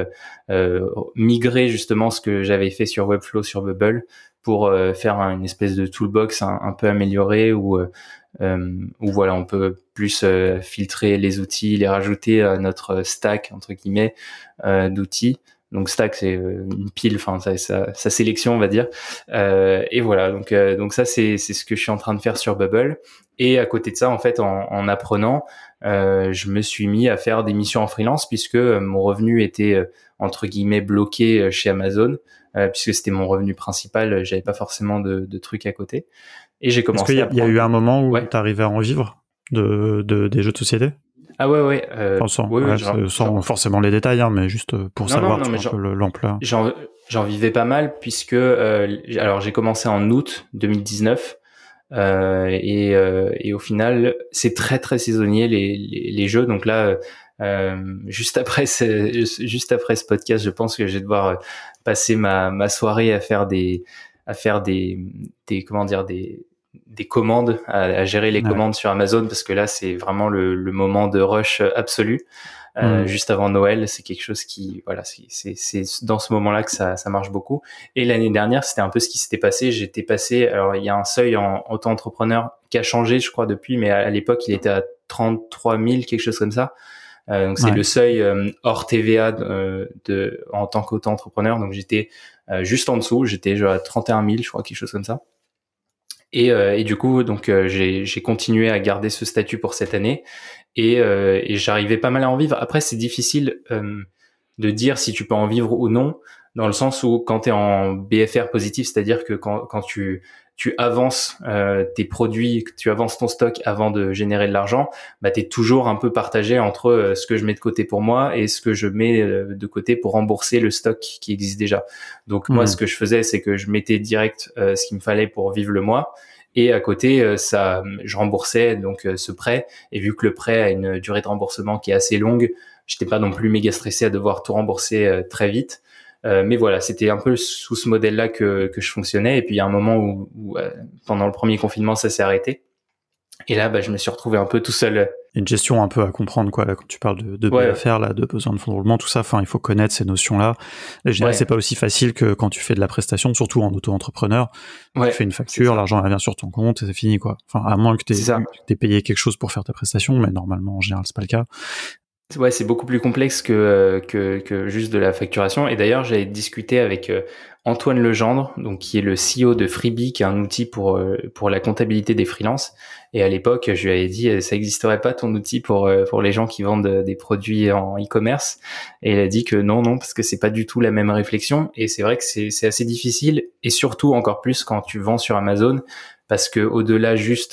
migrer justement ce que j'avais fait sur Webflow sur Bubble pour faire une espèce de toolbox un peu améliorée où voilà, on peut plus filtrer les outils, les rajouter à notre stack entre guillemets d'outils. Donc stack, c'est une pile, enfin sa sélection, on va dire. Et voilà, donc ça c'est ce que je suis en train de faire sur Bubble. Et à côté de ça, en fait, en apprenant, je me suis mis à faire des missions en freelance, puisque mon revenu était entre guillemets bloqué chez Amazon, puisque c'était mon revenu principal. J'avais pas forcément de trucs à côté. Et j'ai commencé. Est-ce qu'il y a eu un moment où tu arrivais à en vivre des jeux de société? Ah ouais. Sans forcément les détails, hein, mais juste pour savoir un peu l'ampleur. J'en vivais pas mal, puisque alors j'ai commencé en août 2019, et au final c'est très très saisonnier les jeux. Donc là, juste après ce podcast, je pense que je vais devoir passer ma soirée à faire des comment dire, des commandes, à gérer les commandes sur Amazon, parce que là c'est vraiment le moment de rush absolu. juste avant Noël. C'est quelque chose qui, voilà, c'est dans ce moment-là que ça marche beaucoup. Et l'année dernière, c'était un peu ce qui s'était passé. J'étais passé, alors il y a un seuil en auto-entrepreneur qui a changé, je crois, depuis, mais à l'époque, il était à 33 000, quelque chose comme ça. Donc c'est le seuil hors TVA en tant qu'auto-entrepreneur. Donc j'étais juste en dessous, j'étais genre à 31 000, je crois, quelque chose comme ça. Et du coup, donc j'ai continué à garder ce statut pour cette année et j'arrivais pas mal à en vivre. Après, c'est difficile de dire si tu peux en vivre ou non, dans le sens où quand tu es en BFR positif, c'est-à-dire que quand tu avances tes produits, que tu avances ton stock avant de générer de l'argent, bah t'es toujours un peu partagé entre ce que je mets de côté pour moi et ce que je mets de côté pour rembourser le stock qui existe déjà. Donc moi, ce que je faisais, c'est que je mettais direct ce qu'il me fallait pour vivre le mois. Et à côté, je remboursais donc ce prêt. Et vu que le prêt a une durée de remboursement qui est assez longue, j'étais pas non plus méga stressé à devoir tout rembourser très vite. Mais voilà, c'était un peu sous ce modèle-là que je fonctionnais. Et puis il y a un moment où pendant le premier confinement, ça s'est arrêté. Et là, je me suis retrouvé un peu tout seul. Une gestion un peu à comprendre, quoi, là, quand tu parles de BFR, là, de besoin de fonds de roulement, tout ça, enfin, il faut connaître ces notions-là. Et je dirais que c'est pas aussi facile que quand tu fais de la prestation, surtout en auto-entrepreneur. Tu fais une facture, l'argent revient sur ton compte et c'est fini, quoi. Enfin, à moins que t'aies payé quelque chose pour faire ta prestation, mais normalement, en général, c'est pas le cas. Ouais, c'est beaucoup plus complexe que juste de la facturation. Et d'ailleurs, j'avais discuté avec Antoine Legendre, donc qui est le CEO de Freebie, qui est un outil pour la comptabilité des freelances. Et à l'époque, je lui avais dit, ça n'existerait pas ton outil pour les gens qui vendent des produits en e-commerce. Et il a dit que non, parce que c'est pas du tout la même réflexion. Et c'est vrai que c'est assez difficile, et surtout encore plus quand tu vends sur Amazon, parce que au-delà juste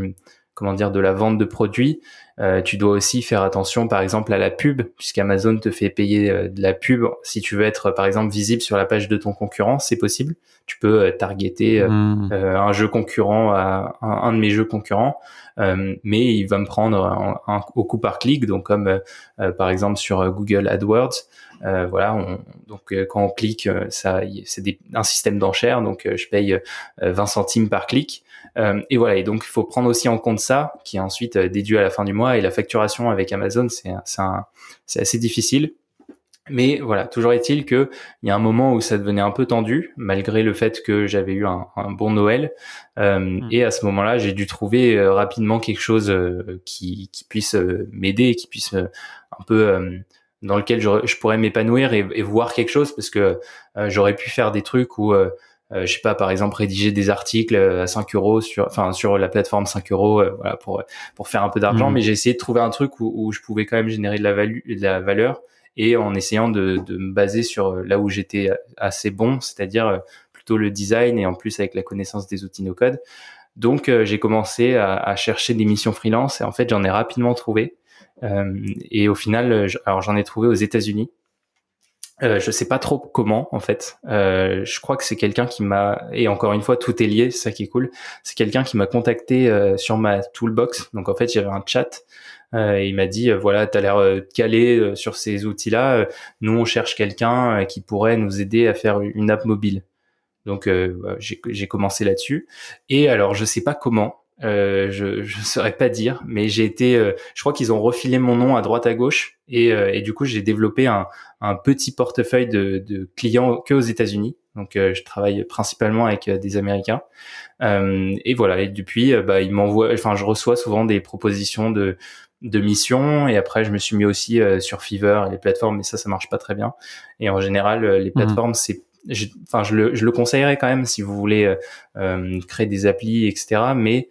de la vente de produits, tu dois aussi faire attention, par exemple, à la pub, puisqu'Amazon te fait payer de la pub. Si tu veux être, par exemple, visible sur la page de ton concurrent, c'est possible. Tu peux targeter un jeu concurrent à un de mes jeux concurrents, mais il va me prendre au coup par clic, donc comme par exemple sur Google AdWords. Donc quand on clique, c'est un système d'enchères, donc je paye 20 centimes par clic. Et voilà, et donc il faut prendre aussi en compte ça, qui est ensuite déduit à la fin du mois. Et la facturation avec Amazon, c'est assez difficile. Mais voilà, toujours est-il que il y a un moment où ça devenait un peu tendu, malgré le fait que j'avais eu un bon Noël. Et à ce moment-là, j'ai dû trouver rapidement quelque chose qui puisse m'aider, qui puisse un peu dans lequel je pourrais m'épanouir et voir quelque chose, parce que j'aurais pu faire des trucs où je sais pas, par exemple, rédiger des articles à 5 euros sur la plateforme 5 euros, voilà, pour faire un peu d'argent. Mais j'ai essayé de trouver un truc où je pouvais quand même générer de la valeur, et en essayant de me baser sur là où j'étais assez bon, c'est-à-dire plutôt le design, et en plus avec la connaissance des outils no-code. Donc, j'ai commencé à chercher des missions freelance, et en fait, j'en ai rapidement trouvé. Et au final, alors j'en ai trouvé aux États-Unis. Je sais pas trop comment, en fait. Je crois que c'est quelqu'un qui et encore une fois, tout est lié, c'est ça qui est cool. C'est quelqu'un qui m'a contacté sur ma toolbox. Donc en fait, j'avais un chat. Et il m'a dit, voilà, t'as l'air calé sur ces outils-là. Nous, on cherche quelqu'un qui pourrait nous aider à faire une app mobile. Donc j'ai commencé là-dessus. Et alors, je sais pas comment. Je saurais pas dire, mais je crois qu'ils ont refilé mon nom à droite à gauche, et du coup j'ai développé un petit portefeuille de clients que aux États-Unis. Donc je travaille principalement avec des Américains, et voilà. Et depuis, je reçois souvent des propositions de missions, et après je me suis mis aussi sur Fiverr et les plateformes, mais ça marche pas très bien. Et en général, les plateformes, je le conseillerais quand même si vous voulez créer des applis, etc. Mais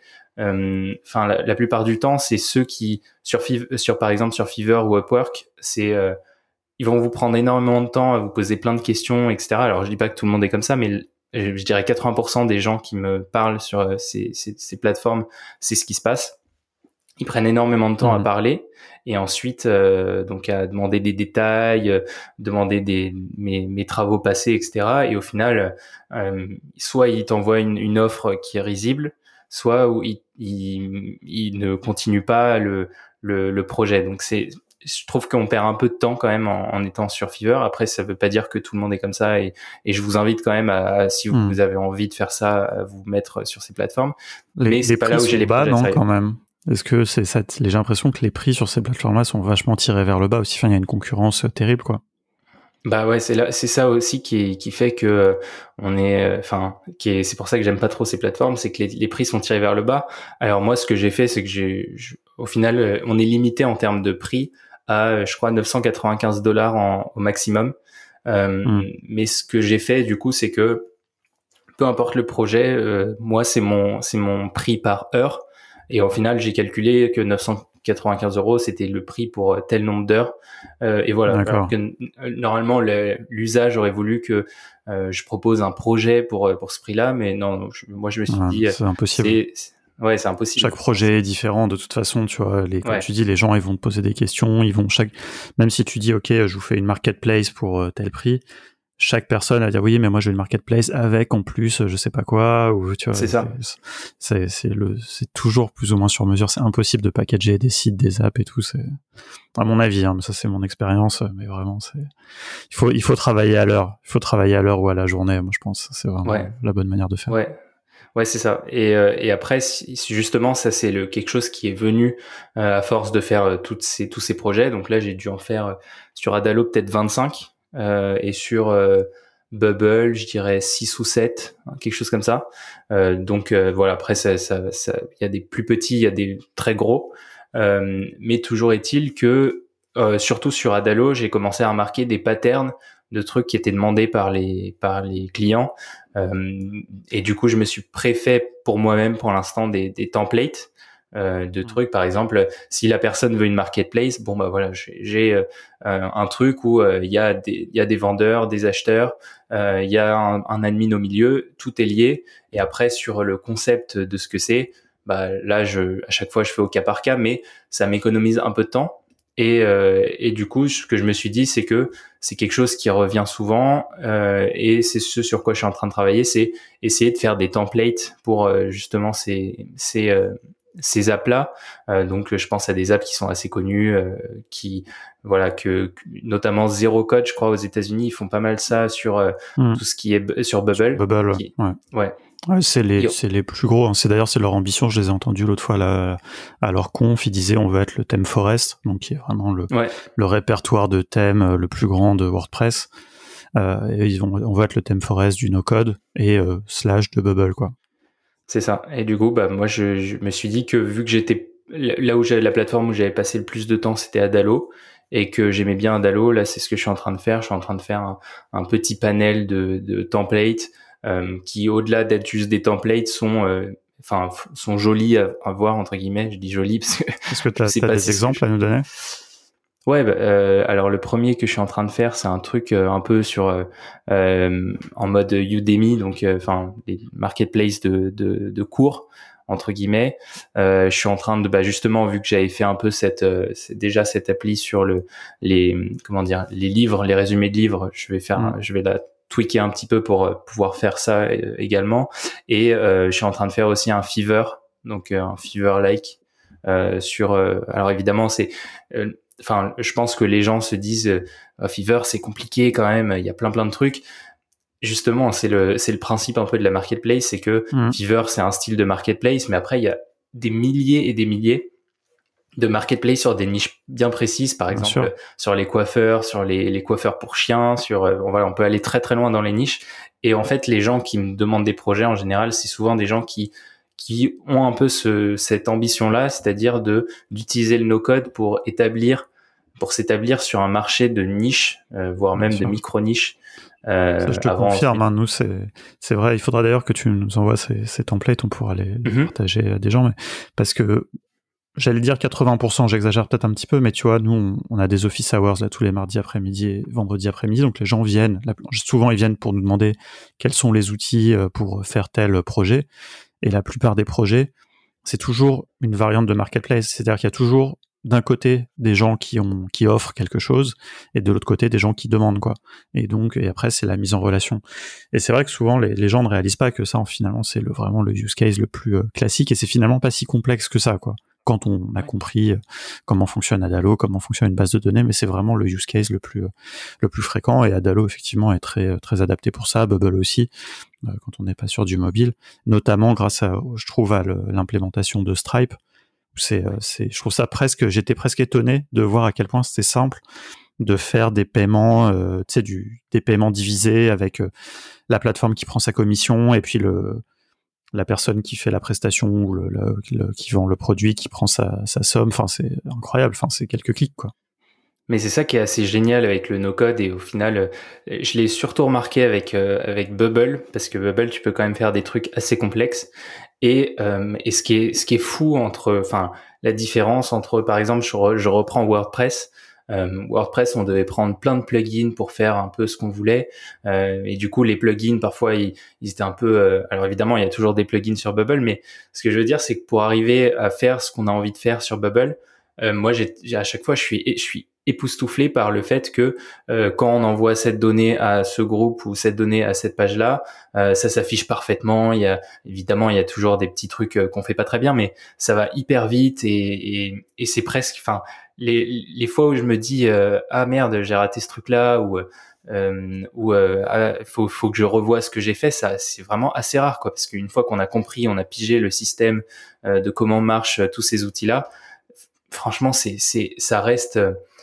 la plupart du temps, c'est ceux qui par exemple sur Fiverr ou Upwork, ils vont vous prendre énormément de temps à vous poser plein de questions, etc. Alors je dis pas que tout le monde est comme ça, mais je dirais 80% des gens qui me parlent sur ces plateformes, c'est ce qui se passe. Ils prennent énormément de temps à parler, et ensuite donc à demander des détails, demander mes travaux passés, etc. Et au final, soit ils t'envoient une offre qui est risible, soit où ils ne continuent pas le projet. Donc je trouve qu'on perd un peu de temps quand même en étant sur Fiverr. Après, ça veut pas dire que tout le monde est comme ça, et je vous invite quand même si vous avez envie de faire ça, à vous mettre sur ces plateformes. Mais c'est pas là où j'ai les projets. Non, quand même. Est-ce que c'est ça, j'ai l'impression que les prix sur ces plateformes-là sont vachement tirés vers le bas aussi. Enfin, il y a une concurrence terrible, quoi. Bah ouais, c'est ça aussi qui fait que on est, enfin, c'est pour ça que j'aime pas trop ces plateformes, c'est que les prix sont tirés vers le bas. Alors moi, ce que j'ai fait, c'est que au final, on est limité en termes de prix à, je crois, $995 au maximum. Mais ce que j'ai fait, du coup, c'est que peu importe le projet, moi, c'est mon prix par heure. Et au final, j'ai calculé que 995 euros, c'était le prix pour tel nombre d'heures. Et voilà. D'accord. Alors que normalement, l'usage aurait voulu que je propose un projet pour ce prix-là, mais non, moi je me suis dit, c'est impossible. Ouais, c'est impossible. Chaque projet est différent de toute façon, tu vois. Comme tu dis, les gens, ils vont te poser des questions, même si tu dis, OK, je vous fais une marketplace pour tel prix, chaque personne va dire oui, mais moi je veux une marketplace avec en plus je sais pas quoi, ou tu vois. C'est ça. C'est toujours plus ou moins sur mesure. C'est impossible de packager des sites, des apps et tout. C'est à mon avis, hein, mais ça c'est mon expérience. Mais vraiment, il faut travailler à l'heure. Il faut travailler à l'heure ou à la journée. Moi je pense c'est vraiment la bonne manière de faire. Ouais, c'est ça. Et après, justement, ça c'est quelque chose qui est venu à force de faire tous ces projets. Donc là, j'ai dû en faire sur Adalo peut-être 25 et sur Bubble, je dirais 6 ou 7, hein, quelque chose comme ça. Donc voilà. Après, il y a des plus petits, il y a des très gros, mais toujours est-il que surtout sur Adalo, j'ai commencé à remarquer des patterns de trucs qui étaient demandés par les clients. Et du coup, je me suis préfet pour moi-même pour l'instant des templates de trucs. Par exemple, si la personne veut une marketplace, bon bah voilà, j'ai un truc où il y a des vendeurs, des acheteurs, il y a un admin au milieu, tout est lié. Et après, sur le concept de ce que c'est, bah là, à chaque fois, je fais au cas par cas, mais ça m'économise un peu de temps. Et du coup, ce que je me suis dit, c'est que c'est quelque chose qui revient souvent, et c'est ce sur quoi je suis en train de travailler, c'est essayer de faire des templates pour justement ces apps-là. Donc, je pense à des apps qui sont assez connues, voilà, que notamment Zero Code, je crois, aux États-Unis, ils font pas mal ça sur tout ce qui est sur Bubble. Bubble, ouais. Ouais, c'est les plus gros. Hein. C'est leur ambition. Je les ai entendus l'autre fois là, à leur conf. Ils disaient on veut être le thème Forest, donc qui est vraiment le répertoire de thèmes le plus grand de WordPress. Et on veut être le thème Forest du no-code et / de Bubble, quoi. C'est ça. Et du coup, bah moi, je me suis dit que vu que j'étais là où j'avais la plateforme où j'avais passé le plus de temps, c'était Adalo, et que j'aimais bien Adalo. Là, c'est ce que je suis en train de faire. Je suis en train de faire un petit panel de templates qui, au-delà d'être juste des templates, sont jolis à voir, entre guillemets. Je dis jolis parce que. Est-ce que tu as des exemples à nous donner? Ouais, alors le premier que je suis en train de faire, c'est un truc un peu en mode Udemy, donc les marketplaces de cours entre guillemets. Je suis en train de justement, vu que j'avais fait un peu déjà cette appli sur les livres, les résumés de livres, je vais la tweaker un petit peu pour pouvoir faire ça également. Et je suis en train de faire aussi un Fiverr, donc un Fiverr-like alors évidemment c'est je pense que les gens se disent Fiverr c'est compliqué quand même, il y a plein de trucs. Justement, c'est le principe un peu de la marketplace, c'est que Fiverr c'est un style de marketplace, mais après il y a des milliers et des milliers de marketplace sur des niches bien précises, par exemple sur les coiffeurs, sur les coiffeurs pour chiens, on peut aller très très loin dans les niches. Et en fait, les gens qui me demandent des projets en général, c'est souvent des gens qui ont un peu cette ambition-là, c'est-à-dire d'utiliser le no-code pour s'établir sur un marché de niche, voire même de micro-niche. Ça, je te confirme, hein, nous c'est vrai. Il faudra d'ailleurs que tu nous envoies ces templates, on pourra les partager à des gens, mais parce que j'allais dire 80%, j'exagère peut-être un petit peu, mais tu vois, nous on a des office hours là tous les mardis après-midi et vendredis après-midi, donc les gens viennent. Souvent ils viennent pour nous demander quels sont les outils pour faire tel projet. Et la plupart des projets, c'est toujours une variante de marketplace. C'est-à-dire qu'il y a toujours d'un côté des gens qui offrent quelque chose et de l'autre côté des gens qui demandent, quoi. Et après c'est la mise en relation. Et c'est vrai que souvent les gens ne réalisent pas que ça, finalement, c'est vraiment le use case le plus classique, et c'est finalement pas si complexe que ça, quoi. Quand on a compris comment fonctionne Adalo, comment fonctionne une base de données, mais c'est vraiment le use case le plus fréquent. Et Adalo effectivement est très très adapté pour ça, Bubble aussi, quand on n'est pas sur du mobile, notamment grâce je trouve à l'implémentation de Stripe, Je trouve ça j'étais presque étonné de voir à quel point c'était simple de faire des paiements, des paiements divisés avec la plateforme qui prend sa commission et puis la personne qui fait la prestation ou qui vend le produit qui prend sa somme. Enfin, c'est incroyable. Enfin, c'est quelques clics, quoi. Mais c'est ça qui est assez génial avec le no-code et au final, je l'ai surtout remarqué avec Bubble parce que Bubble, tu peux quand même faire des trucs assez complexes et ce qui est fou la différence entre, par exemple, je reprends WordPress. WordPress, on devait prendre plein de plugins pour faire un peu ce qu'on voulait et du coup, les plugins parfois ils étaient un peu. Alors évidemment, il y a toujours des plugins sur Bubble, mais ce que je veux dire, c'est que pour arriver à faire ce qu'on a envie de faire sur Bubble, moi, à chaque fois, je suis époustouflé par le fait que quand on envoie cette donnée à ce groupe ou cette donnée à cette page-là, ça s'affiche parfaitement. Il y a toujours des petits trucs qu'on fait pas très bien, mais ça va hyper vite et c'est presque. Enfin, les fois où je me dis ah merde, j'ai raté ce truc-là faut que je revoie ce que j'ai fait, ça c'est vraiment assez rare quoi, parce qu'une fois qu'on a compris, on a pigé le système de comment marchent tous ces outils-là. Franchement, ça reste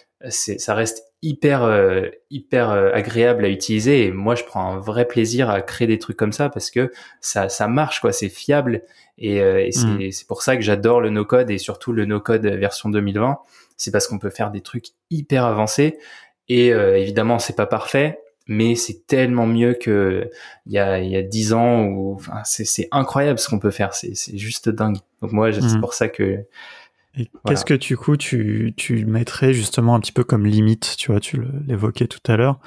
hyper agréable à utiliser et moi je prends un vrai plaisir à créer des trucs comme ça parce que ça marche quoi, c'est fiable et c'est pour ça que j'adore le no-code et surtout le no-code version 2020, c'est parce qu'on peut faire des trucs hyper avancés et évidemment c'est pas parfait mais c'est tellement mieux que il y a 10 ans ou enfin c'est incroyable ce qu'on peut faire, c'est juste dingue. Donc moi c'est pour ça que et qu'est-ce que tu mettrais justement un petit peu comme limite, tu vois, tu l'évoquais tout à l'heure,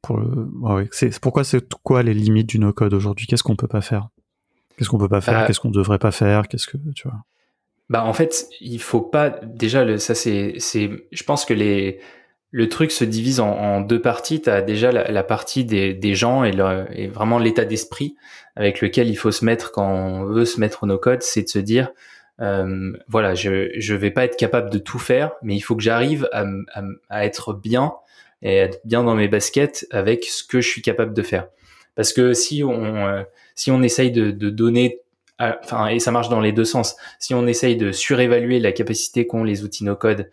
pourquoi c'est quoi les limites du no-code aujourd'hui? Qu'est-ce qu'on peut pas faire? Qu'est-ce qu'on peut pas faire? Qu'est-ce qu'on devrait pas faire? Qu'est-ce que, tu vois? Bah, en fait, il faut pas, déjà, je pense que le truc se divise en deux parties. T'as déjà la partie des gens et vraiment l'état d'esprit avec lequel il faut se mettre quand on veut se mettre au no-code, c'est de se dire, voilà, je vais pas être capable de tout faire, mais il faut que j'arrive à être bien et être bien dans mes baskets avec ce que je suis capable de faire. Parce que si on essaye de donner, et ça marche dans les deux sens. Si on essaye de surévaluer la capacité qu'ont les outils no-code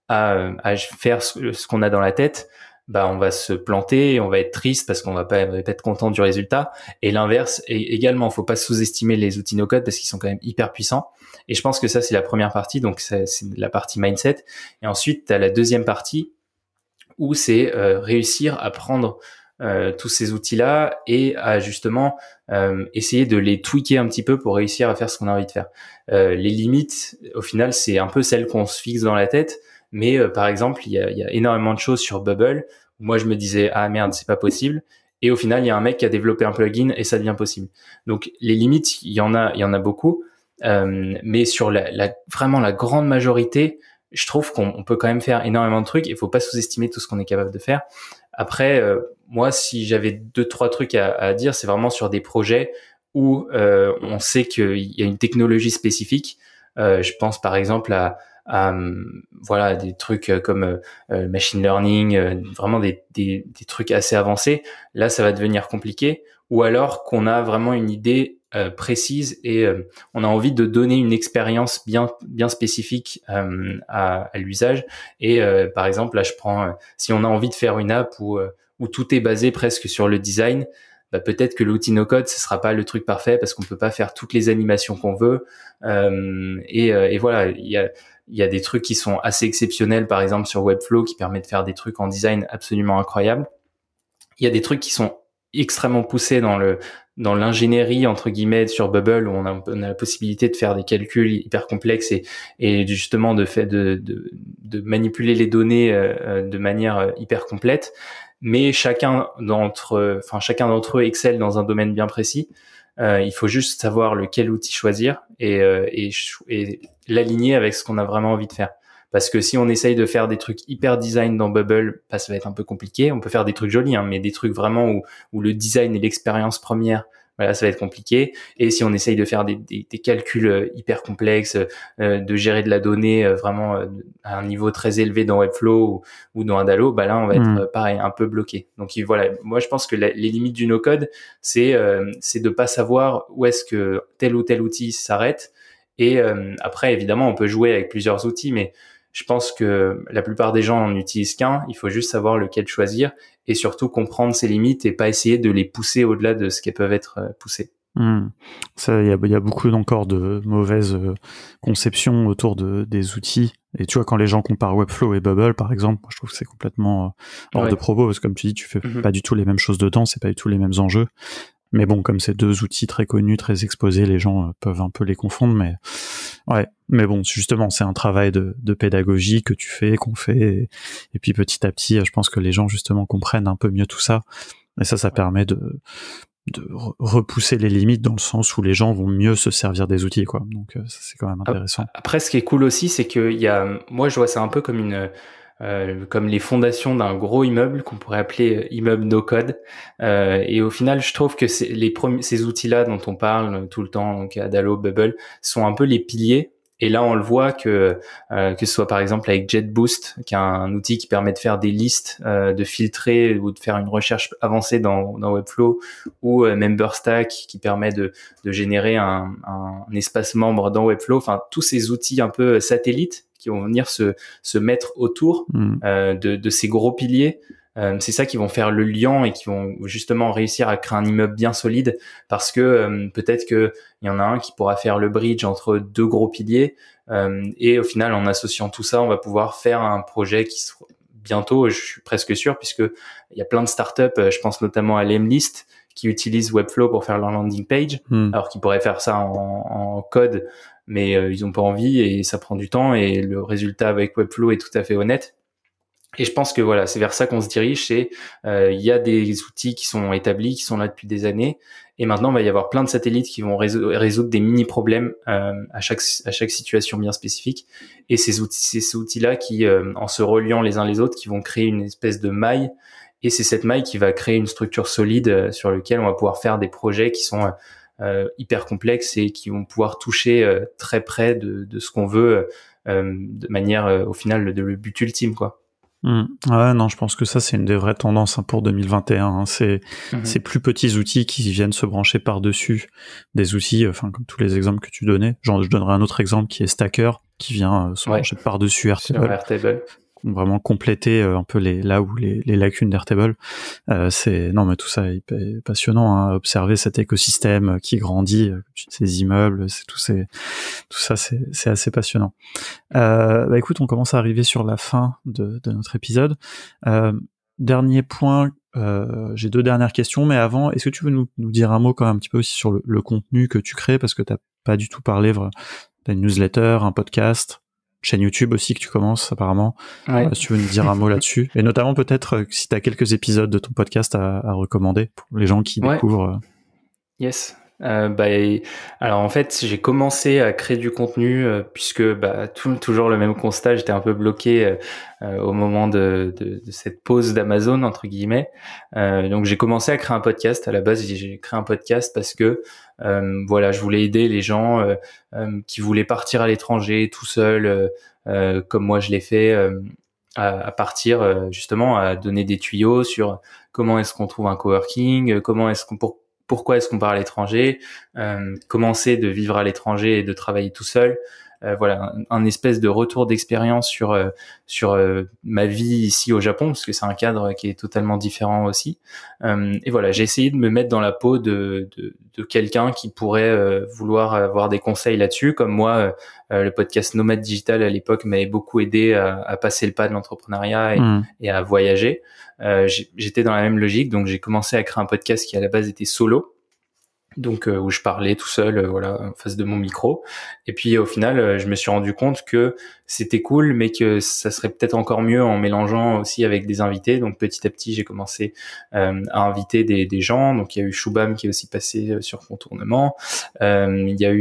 à faire ce qu'on a dans la tête, bah on va se planter et on va être triste parce qu'on va pas être content du résultat. Et l'inverse, et également, faut pas sous-estimer les outils no-code parce qu'ils sont quand même hyper puissants. Et je pense que ça, c'est la première partie, donc c'est la partie mindset. Et ensuite, tu as la deuxième partie où c'est réussir à prendre tous ces outils-là et à justement essayer de les tweaker un petit peu pour réussir à faire ce qu'on a envie de faire. Les limites, au final, c'est un peu celles qu'on se fixe dans la tête, mais par exemple, il y a énormément de choses sur Bubble où moi je me disais ah merde, c'est pas possible. Et au final, il y a un mec qui a développé un plugin et ça devient possible. Donc les limites, il y en a beaucoup, mais sur vraiment la grande majorité, je trouve qu'on peut quand même faire énormément de trucs. Il faut pas sous-estimer tout ce qu'on est capable de faire. Après, moi, si j'avais 2-3 trucs à dire, c'est vraiment sur des projets où on sait qu'il y a une technologie spécifique. Je pense par exemple à voilà des trucs comme machine learning, vraiment des trucs assez avancés. Là, ça va devenir compliqué. Ou alors qu'on a vraiment une idée précise et on a envie de donner une expérience bien spécifique à l'usage. Et par exemple, là, je prends si on a envie de faire une app où tout est basé presque sur le design, bah, peut-être que l'outil no-code ce sera pas le truc parfait parce qu'on peut pas faire toutes les animations qu'on veut. Et voilà, il y a des trucs qui sont assez exceptionnels, par exemple sur Webflow, qui permet de faire des trucs en design absolument incroyables. Il y a des trucs qui sont extrêmement poussés dans l'ingénierie entre guillemets sur Bubble où on a la possibilité de faire des calculs hyper complexes et justement de manipuler les données de manière hyper complète. Mais chacun d'entre eux excelle dans un domaine bien précis. Il faut juste savoir lequel outil choisir et l'aligner avec ce qu'on a vraiment envie de faire. Parce que si on essaye de faire des trucs hyper design dans Bubble, bah, ça va être un peu compliqué. On peut faire des trucs jolis, hein, mais des trucs vraiment où le design et l'expérience première, voilà, ça va être compliqué. Et si on essaye de faire des calculs hyper complexes, de gérer de la donnée vraiment à un niveau très élevé dans Webflow ou dans Adalo, bah là on va être pareil, un peu bloqué. Donc voilà, moi je pense que les limites du no-code, c'est de pas savoir où est-ce que tel ou tel outil s'arrête Et après, évidemment, on peut jouer avec plusieurs outils, mais je pense que la plupart des gens n'en utilisent qu'un. Il faut juste savoir lequel choisir et surtout comprendre ses limites et pas essayer de les pousser au-delà de ce qu'elles peuvent être poussées. Ça, il y a beaucoup encore de mauvaises conceptions autour des outils. Et tu vois, quand les gens comparent Webflow et Bubble, par exemple, moi, je trouve que c'est complètement hors de propos, parce que comme tu dis, tu fais pas du tout les mêmes choses dedans, c'est pas du tout les mêmes enjeux. Mais bon, comme c'est deux outils très connus, très exposés, les gens peuvent un peu les confondre, mais ouais. Mais bon, justement, c'est un travail de pédagogie que tu fais, qu'on fait, et puis petit à petit, je pense que les gens justement comprennent un peu mieux tout ça, et ça permet de repousser les limites dans le sens où les gens vont mieux se servir des outils, quoi. Donc ça, c'est quand même intéressant. Après, ce qui est cool aussi, c'est que moi, je vois ça un peu comme comme les fondations d'un gros immeuble qu'on pourrait appeler immeuble no code. Et au final, je trouve que ces outils-là dont on parle tout le temps, donc Adalo, Bubble, sont un peu les piliers. Et là, on le voit que ce soit par exemple avec JetBoost, qui est un outil qui permet de faire des listes, de filtrer ou de faire une recherche avancée dans Webflow, ou MemberStack qui permet de générer un espace membre dans Webflow. Enfin, tous ces outils un peu satellites qui vont venir se mettre autour de ces gros piliers. C'est ça qui vont faire le lien et qui vont justement réussir à créer un immeuble bien solide, parce que peut-être que il y en a un qui pourra faire le bridge entre deux gros piliers, et au final, en associant tout ça, on va pouvoir faire un projet qui sera bientôt, je suis presque sûr, puisque il y a plein de startups, je pense notamment à Lemlist, qui utilisent Webflow pour faire leur landing page, alors qu'ils pourraient faire ça en code, mais ils ont pas envie et ça prend du temps, et le résultat avec Webflow est tout à fait honnête. Et je pense que voilà, c'est vers ça qu'on se dirige. C'est il y a des outils qui sont établis, qui sont là depuis des années, et maintenant il va y avoir plein de satellites qui vont résoudre des mini problèmes à chaque situation bien spécifique. Et ces outils-là qui, en se reliant les uns les autres, qui vont créer une espèce de maille. Et c'est cette maille qui va créer une structure solide sur laquelle on va pouvoir faire des projets qui sont hyper complexes et qui vont pouvoir toucher très près de ce qu'on veut, de manière au final le but ultime, quoi. Ouais, non, je pense que ça, c'est une des vraies tendances pour 2021. C'est ces plus petits outils qui viennent se brancher par-dessus des outils, enfin, comme tous les exemples que tu donnais. Genre, je donnerai un autre exemple qui est Stacker, qui vient se brancher par-dessus Airtable. Vraiment compléter un peu là où les lacunes d'Airtable. Non, mais tout ça est passionnant, hein. Observer cet écosystème qui grandit, ces immeubles, tout ça, c'est assez passionnant. Écoute, on commence à arriver sur la fin de notre épisode. Dernier point, j'ai 2 dernières questions, mais avant, est-ce que tu veux nous dire un mot quand même un petit peu aussi sur le contenu que tu crées, parce que t'as pas du tout parlé. T'as une newsletter, un podcast, chaîne YouTube aussi que tu commences apparemment. Ouais. Si tu veux nous dire un mot là-dessus, et notamment peut-être si tu as quelques épisodes de ton podcast à recommander pour les gens qui découvrent. Yes. Alors en fait, j'ai commencé à créer du contenu puisque toujours le même constat, j'étais un peu bloqué au moment de cette pause d'Amazon entre guillemets. Donc j'ai commencé à créer un podcast. À la base, j'ai créé un podcast parce que je voulais aider les gens qui voulaient partir à l'étranger tout seuls, comme moi je l'ai fait, à partir justement à donner des tuyaux sur comment est-ce qu'on trouve un coworking, pourquoi est-ce qu'on part à l'étranger, comment c'est de vivre à l'étranger et de travailler tout seul. Un espèce de retour d'expérience sur ma vie ici au Japon, parce que c'est un cadre qui est totalement différent aussi. Et voilà, j'ai essayé de me mettre dans la peau de quelqu'un qui pourrait vouloir avoir des conseils là-dessus. Comme moi, le podcast Nomade Digital à l'époque m'avait beaucoup aidé à passer le pas de l'entrepreneuriat et à voyager. J'étais dans la même logique, donc j'ai commencé à créer un podcast qui à la base était solo, donc où je parlais tout seul, en face de mon micro. Et puis au final, je me suis rendu compte que c'était cool, mais que ça serait peut-être encore mieux en mélangeant aussi avec des invités. Donc petit à petit, j'ai commencé à inviter des gens. Donc il y a eu Shubham qui est aussi passé sur Contournement. Il y a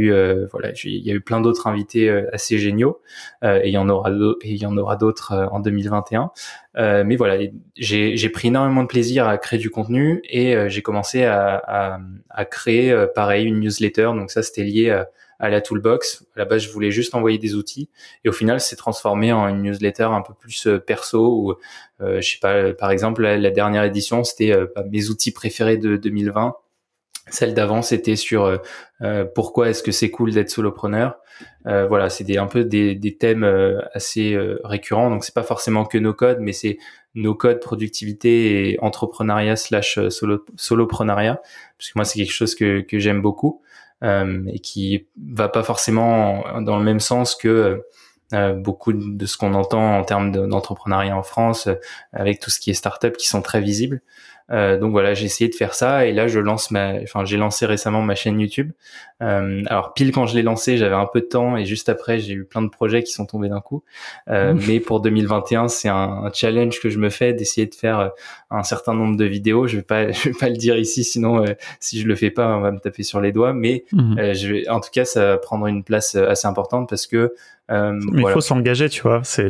eu plein d'autres invités assez géniaux. Et il y en aura d'autres en 2021. Mais voilà, j'ai pris énormément de plaisir à créer du contenu, et j'ai commencé à créer pareil une newsletter. Donc ça, c'était lié à la Toolbox. À la base, je voulais juste envoyer des outils, et au final, c'est transformé en une newsletter un peu plus perso, où je sais pas, par exemple, la dernière édition, c'était mes outils préférés de 2020. Celle d'avant, c'était sur pourquoi est-ce que c'est cool d'être solopreneur. Voilà, c'est un peu des thèmes assez récurrents. Donc c'est pas forcément que no code, mais c'est no code, productivité et entrepreneuriat / soloprenariat. Parce que moi, c'est quelque chose que j'aime beaucoup et qui va pas forcément dans le même sens que beaucoup de ce qu'on entend en termes d'entrepreneuriat en France, avec tout ce qui est start-up qui sont très visibles. Donc voilà, j'ai essayé de faire ça et là j'ai lancé récemment ma chaîne YouTube. Alors pile quand je l'ai lancé, j'avais un peu de temps et juste après j'ai eu plein de projets qui sont tombés d'un coup. Mais pour 2021, c'est un challenge que je me fais d'essayer de faire un certain nombre de vidéos. Je vais pas le dire ici, sinon si je le fais pas, on va me taper sur les doigts. Mais en tout cas, ça va prendre une place assez importante parce que mais il faut s'engager, tu vois. C'est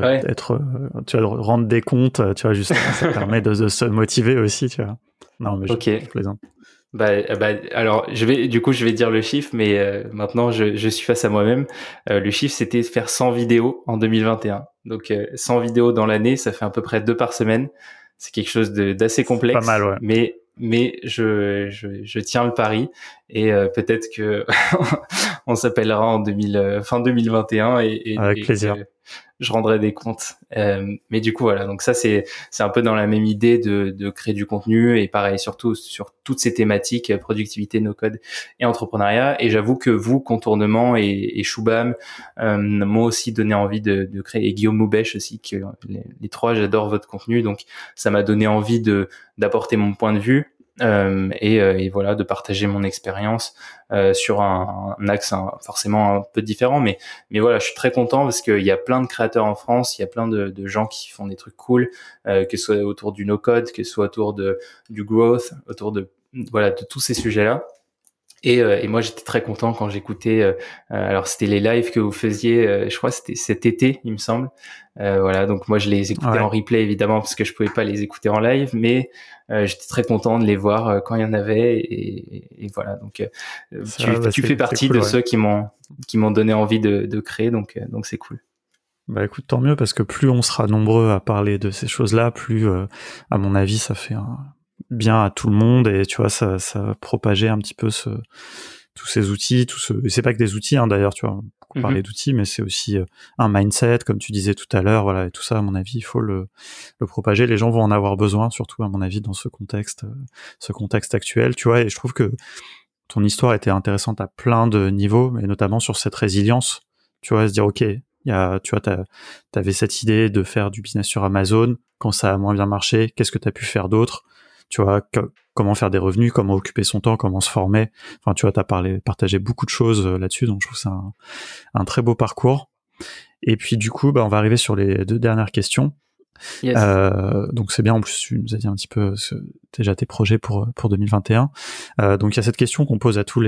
tu vas rendre des comptes, tu vois, justement, ça permet de se motiver aussi, tu vois. Non, mais je plaisante. Alors, je vais dire le chiffre, mais maintenant, je suis face à moi-même. Le chiffre, c'était de faire 100 vidéos en 2021. Donc, 100 vidéos dans l'année, ça fait à peu près 2 par semaine. C'est quelque chose d'assez complexe. Pas mal, ouais. Mais je tiens le pari et peut-être que on s'appellera en fin 2021 avec plaisir. Je rendrai des comptes. Mais du coup, voilà. Donc ça, c'est un peu dans la même idée de créer du contenu et pareil, surtout sur toutes ces thématiques, productivité, no-code et entrepreneuriat. Et j'avoue que vous, Contournement et Shubham, m'ont aussi donné envie de créer, et Guillaume Moubèche aussi, que les trois, j'adore votre contenu. Donc ça m'a donné envie d'apporter mon point de vue. Et voilà, de partager mon expérience sur un axe forcément un peu différent, mais voilà, je suis très content parce qu'il y a plein de créateurs en France, il y a plein de gens qui font des trucs cool, que ce soit autour du no-code, que ce soit autour du growth, autour de tous ces sujets-là. Et moi, j'étais très content quand j'écoutais. Alors, c'était les lives que vous faisiez. Je crois que c'était cet été, il me semble. Voilà. Donc moi, je les écoutais en replay évidemment parce que je pouvais pas les écouter en live, mais j'étais très content de les voir quand il y en avait. Et voilà. Donc tu fais partie cool, de ceux qui m'ont donné envie de créer. Donc c'est cool. Bah écoute, tant mieux parce que plus on sera nombreux à parler de ces choses-là, plus à mon avis, ça fait bien à tout le monde et tu vois ça va propager un petit peu tous ces outils, et c'est pas que des outils d'ailleurs, tu vois, beaucoup parler d'outils, mais c'est aussi un mindset comme tu disais tout à l'heure, voilà, et tout ça à mon avis il faut le propager, les gens vont en avoir besoin surtout à mon avis dans ce contexte actuel, tu vois, et je trouve que ton histoire était intéressante à plein de niveaux, mais notamment sur cette résilience, tu vois, se dire ok, tu vois, t'avais cette idée de faire du business sur Amazon, quand ça a moins bien marché, qu'est-ce que t'as pu faire d'autre? Tu vois, comment faire des revenus, comment occuper son temps, comment se former. Enfin, tu vois, partagé beaucoup de choses là-dessus, donc je trouve ça un très beau parcours. Et puis du coup, on va arriver sur les 2 dernières questions. Yes. Donc c'est bien, en plus tu nous as dit un petit peu déjà tes projets pour 2021. Donc il y a cette question qu'on pose à tous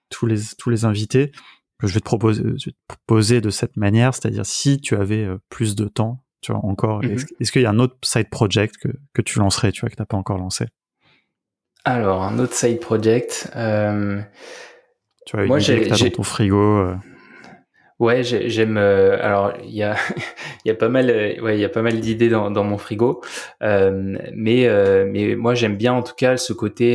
les invités, que je vais te poser de cette manière, c'est-à-dire si tu avais plus de temps, tu vois, encore, est-ce qu'il y a un autre side project que tu lancerais, tu vois, que t'as pas encore lancé? Alors, un autre side project, tu vois, une idée que t'as dans ton frigo. Ouais, j'aime. Alors, il y a pas mal, il y a pas mal d'idées dans mon frigo, mais moi j'aime bien en tout cas ce côté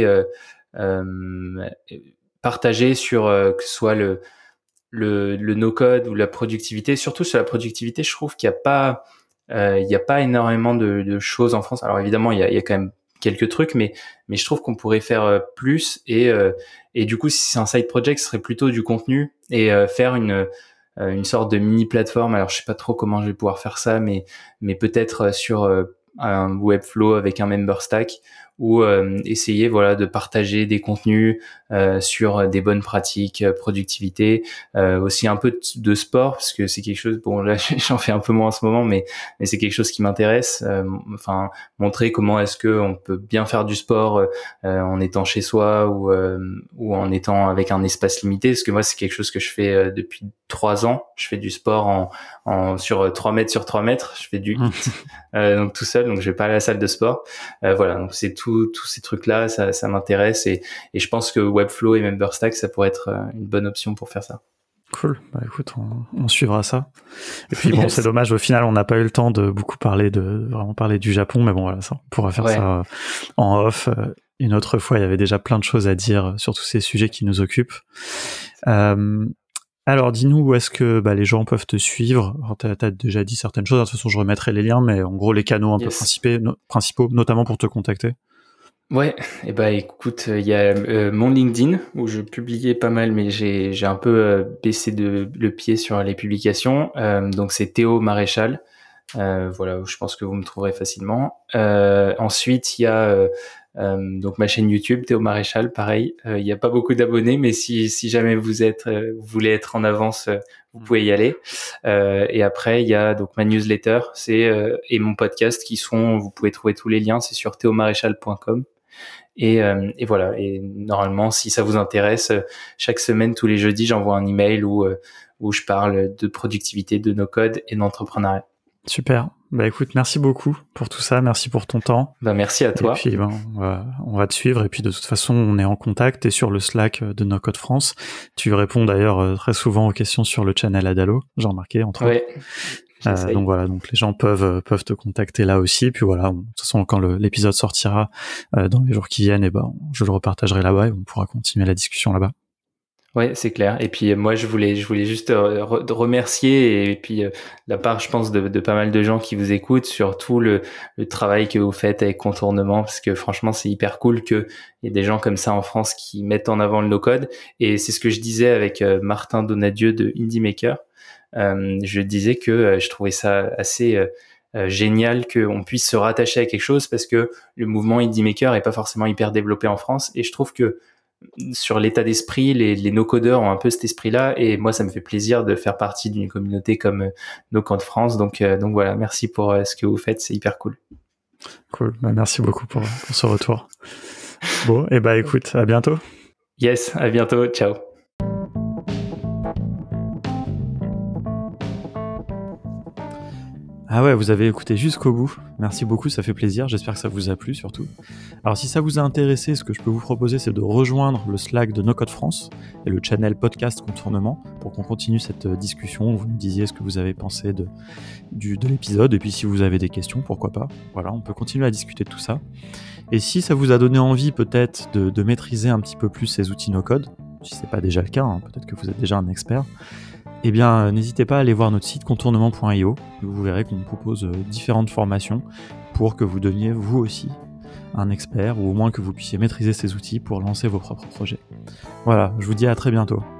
partagé sur que ce soit le no-code ou la productivité. Surtout sur la productivité, je trouve qu'il y a pas énormément de choses en France. Alors évidemment, il y a quand même quelques trucs, mais je trouve qu'on pourrait faire plus. Et du coup, si c'est un side project, ce serait plutôt du contenu et faire une sorte de mini plateforme. Alors je sais pas trop comment je vais pouvoir faire ça, mais peut-être sur un Webflow avec un member stack, ou essayer de partager des contenus sur des bonnes pratiques, productivité, aussi un peu de sport parce que c'est quelque chose, bon là j'en fais un peu moins en ce moment, mais c'est quelque chose qui m'intéresse, enfin montrer comment est-ce que on peut bien faire du sport en étant chez soi ou en étant avec un espace limité, parce que moi c'est quelque chose que je fais depuis 3 ans. Je fais du sport sur 3 mètres sur 3 mètres, je fais du HIIT donc tout seul, donc je vais pas à la salle de sport, voilà, donc c'est tous ces trucs là, ça m'intéresse, et je pense que Webflow et MemberStack ça pourrait être une bonne option pour faire ça. Cool, bah écoute, on suivra ça. Et puis bon, c'est dommage, au final on n'a pas eu le temps de beaucoup vraiment parler du Japon, mais bon voilà, ça, on pourra faire ça en off. une autre fois. Il y avait déjà plein de choses à dire sur tous ces sujets qui nous occupent. Alors, dis-nous où est-ce que les gens peuvent te suivre. Alors, t'as déjà dit certaines choses. De toute façon, je remettrai les liens, mais en gros, les canaux un peu principaux, notamment pour te contacter. Ouais, et écoute, il y a mon LinkedIn où je publiais pas mal, mais j'ai un peu baissé le pied sur les publications. Donc c'est Théo Maréchal. Voilà, je pense que vous me trouverez facilement. Ensuite, il y a donc ma chaîne YouTube Théo Maréchal, pareil. Il n'y a pas beaucoup d'abonnés, mais si jamais vous voulez être en avance, vous pouvez y aller. Et après, il y a donc ma newsletter, et mon podcast vous pouvez trouver tous les liens, c'est sur theomaréchal.com. Et voilà. Et normalement, si ça vous intéresse, chaque semaine, tous les jeudis, j'envoie un email où je parle de productivité, de no-code et d'entrepreneuriat. Super. Écoute, merci beaucoup pour tout ça. Merci pour ton temps. Merci à toi. Et puis, on va te suivre. Et puis, de toute façon, on est en contact. Et sur le Slack de No Code France, tu réponds d'ailleurs très souvent aux questions sur le channel Adalo. J'ai remarqué, entre autres. Donc voilà, donc les gens peuvent te contacter là aussi. Puis voilà, de toute façon, quand l'épisode sortira dans les jours qui viennent, je le repartagerai là-bas et on pourra continuer la discussion là-bas. Ouais, c'est clair. Et puis moi, je voulais juste remercier, et puis la part, je pense, de pas mal de gens qui vous écoutent, sur tout le travail que vous faites avec Contournement, parce que franchement, c'est hyper cool qu'il y ait des gens comme ça en France qui mettent en avant le no-code. Et c'est ce que je disais avec Martin Donadieu de Indie Maker. Je disais que je trouvais ça assez génial qu'on puisse se rattacher à quelque chose, parce que le mouvement Indie Maker est pas forcément hyper développé en France, et je trouve que sur l'état d'esprit, les no-codeurs ont un peu cet esprit-là, et moi, ça me fait plaisir de faire partie d'une communauté comme No Code France. Donc voilà, merci pour ce que vous faites, c'est hyper cool. Cool, merci beaucoup pour ce retour. Bon, et écoute, à bientôt. Yes, à bientôt, ciao. Ah ouais, vous avez écouté jusqu'au bout. Merci beaucoup, ça fait plaisir. J'espère que ça vous a plu surtout. Alors si ça vous a intéressé, ce que je peux vous proposer, c'est de rejoindre le Slack de No Code France et le channel podcast Contournement pour qu'on continue cette discussion. Vous nous disiez ce que vous avez pensé de l'épisode, et puis si vous avez des questions, pourquoi pas. Voilà, on peut continuer à discuter de tout ça. Et si ça vous a donné envie peut-être de maîtriser un petit peu plus ces outils no code, si c'est pas déjà le cas, peut-être que vous êtes déjà un expert, eh bien, n'hésitez pas à aller voir notre site contournement.io. Vous verrez qu'on propose différentes formations pour que vous deveniez vous aussi un expert, ou au moins que vous puissiez maîtriser ces outils pour lancer vos propres projets. Voilà, je vous dis à très bientôt.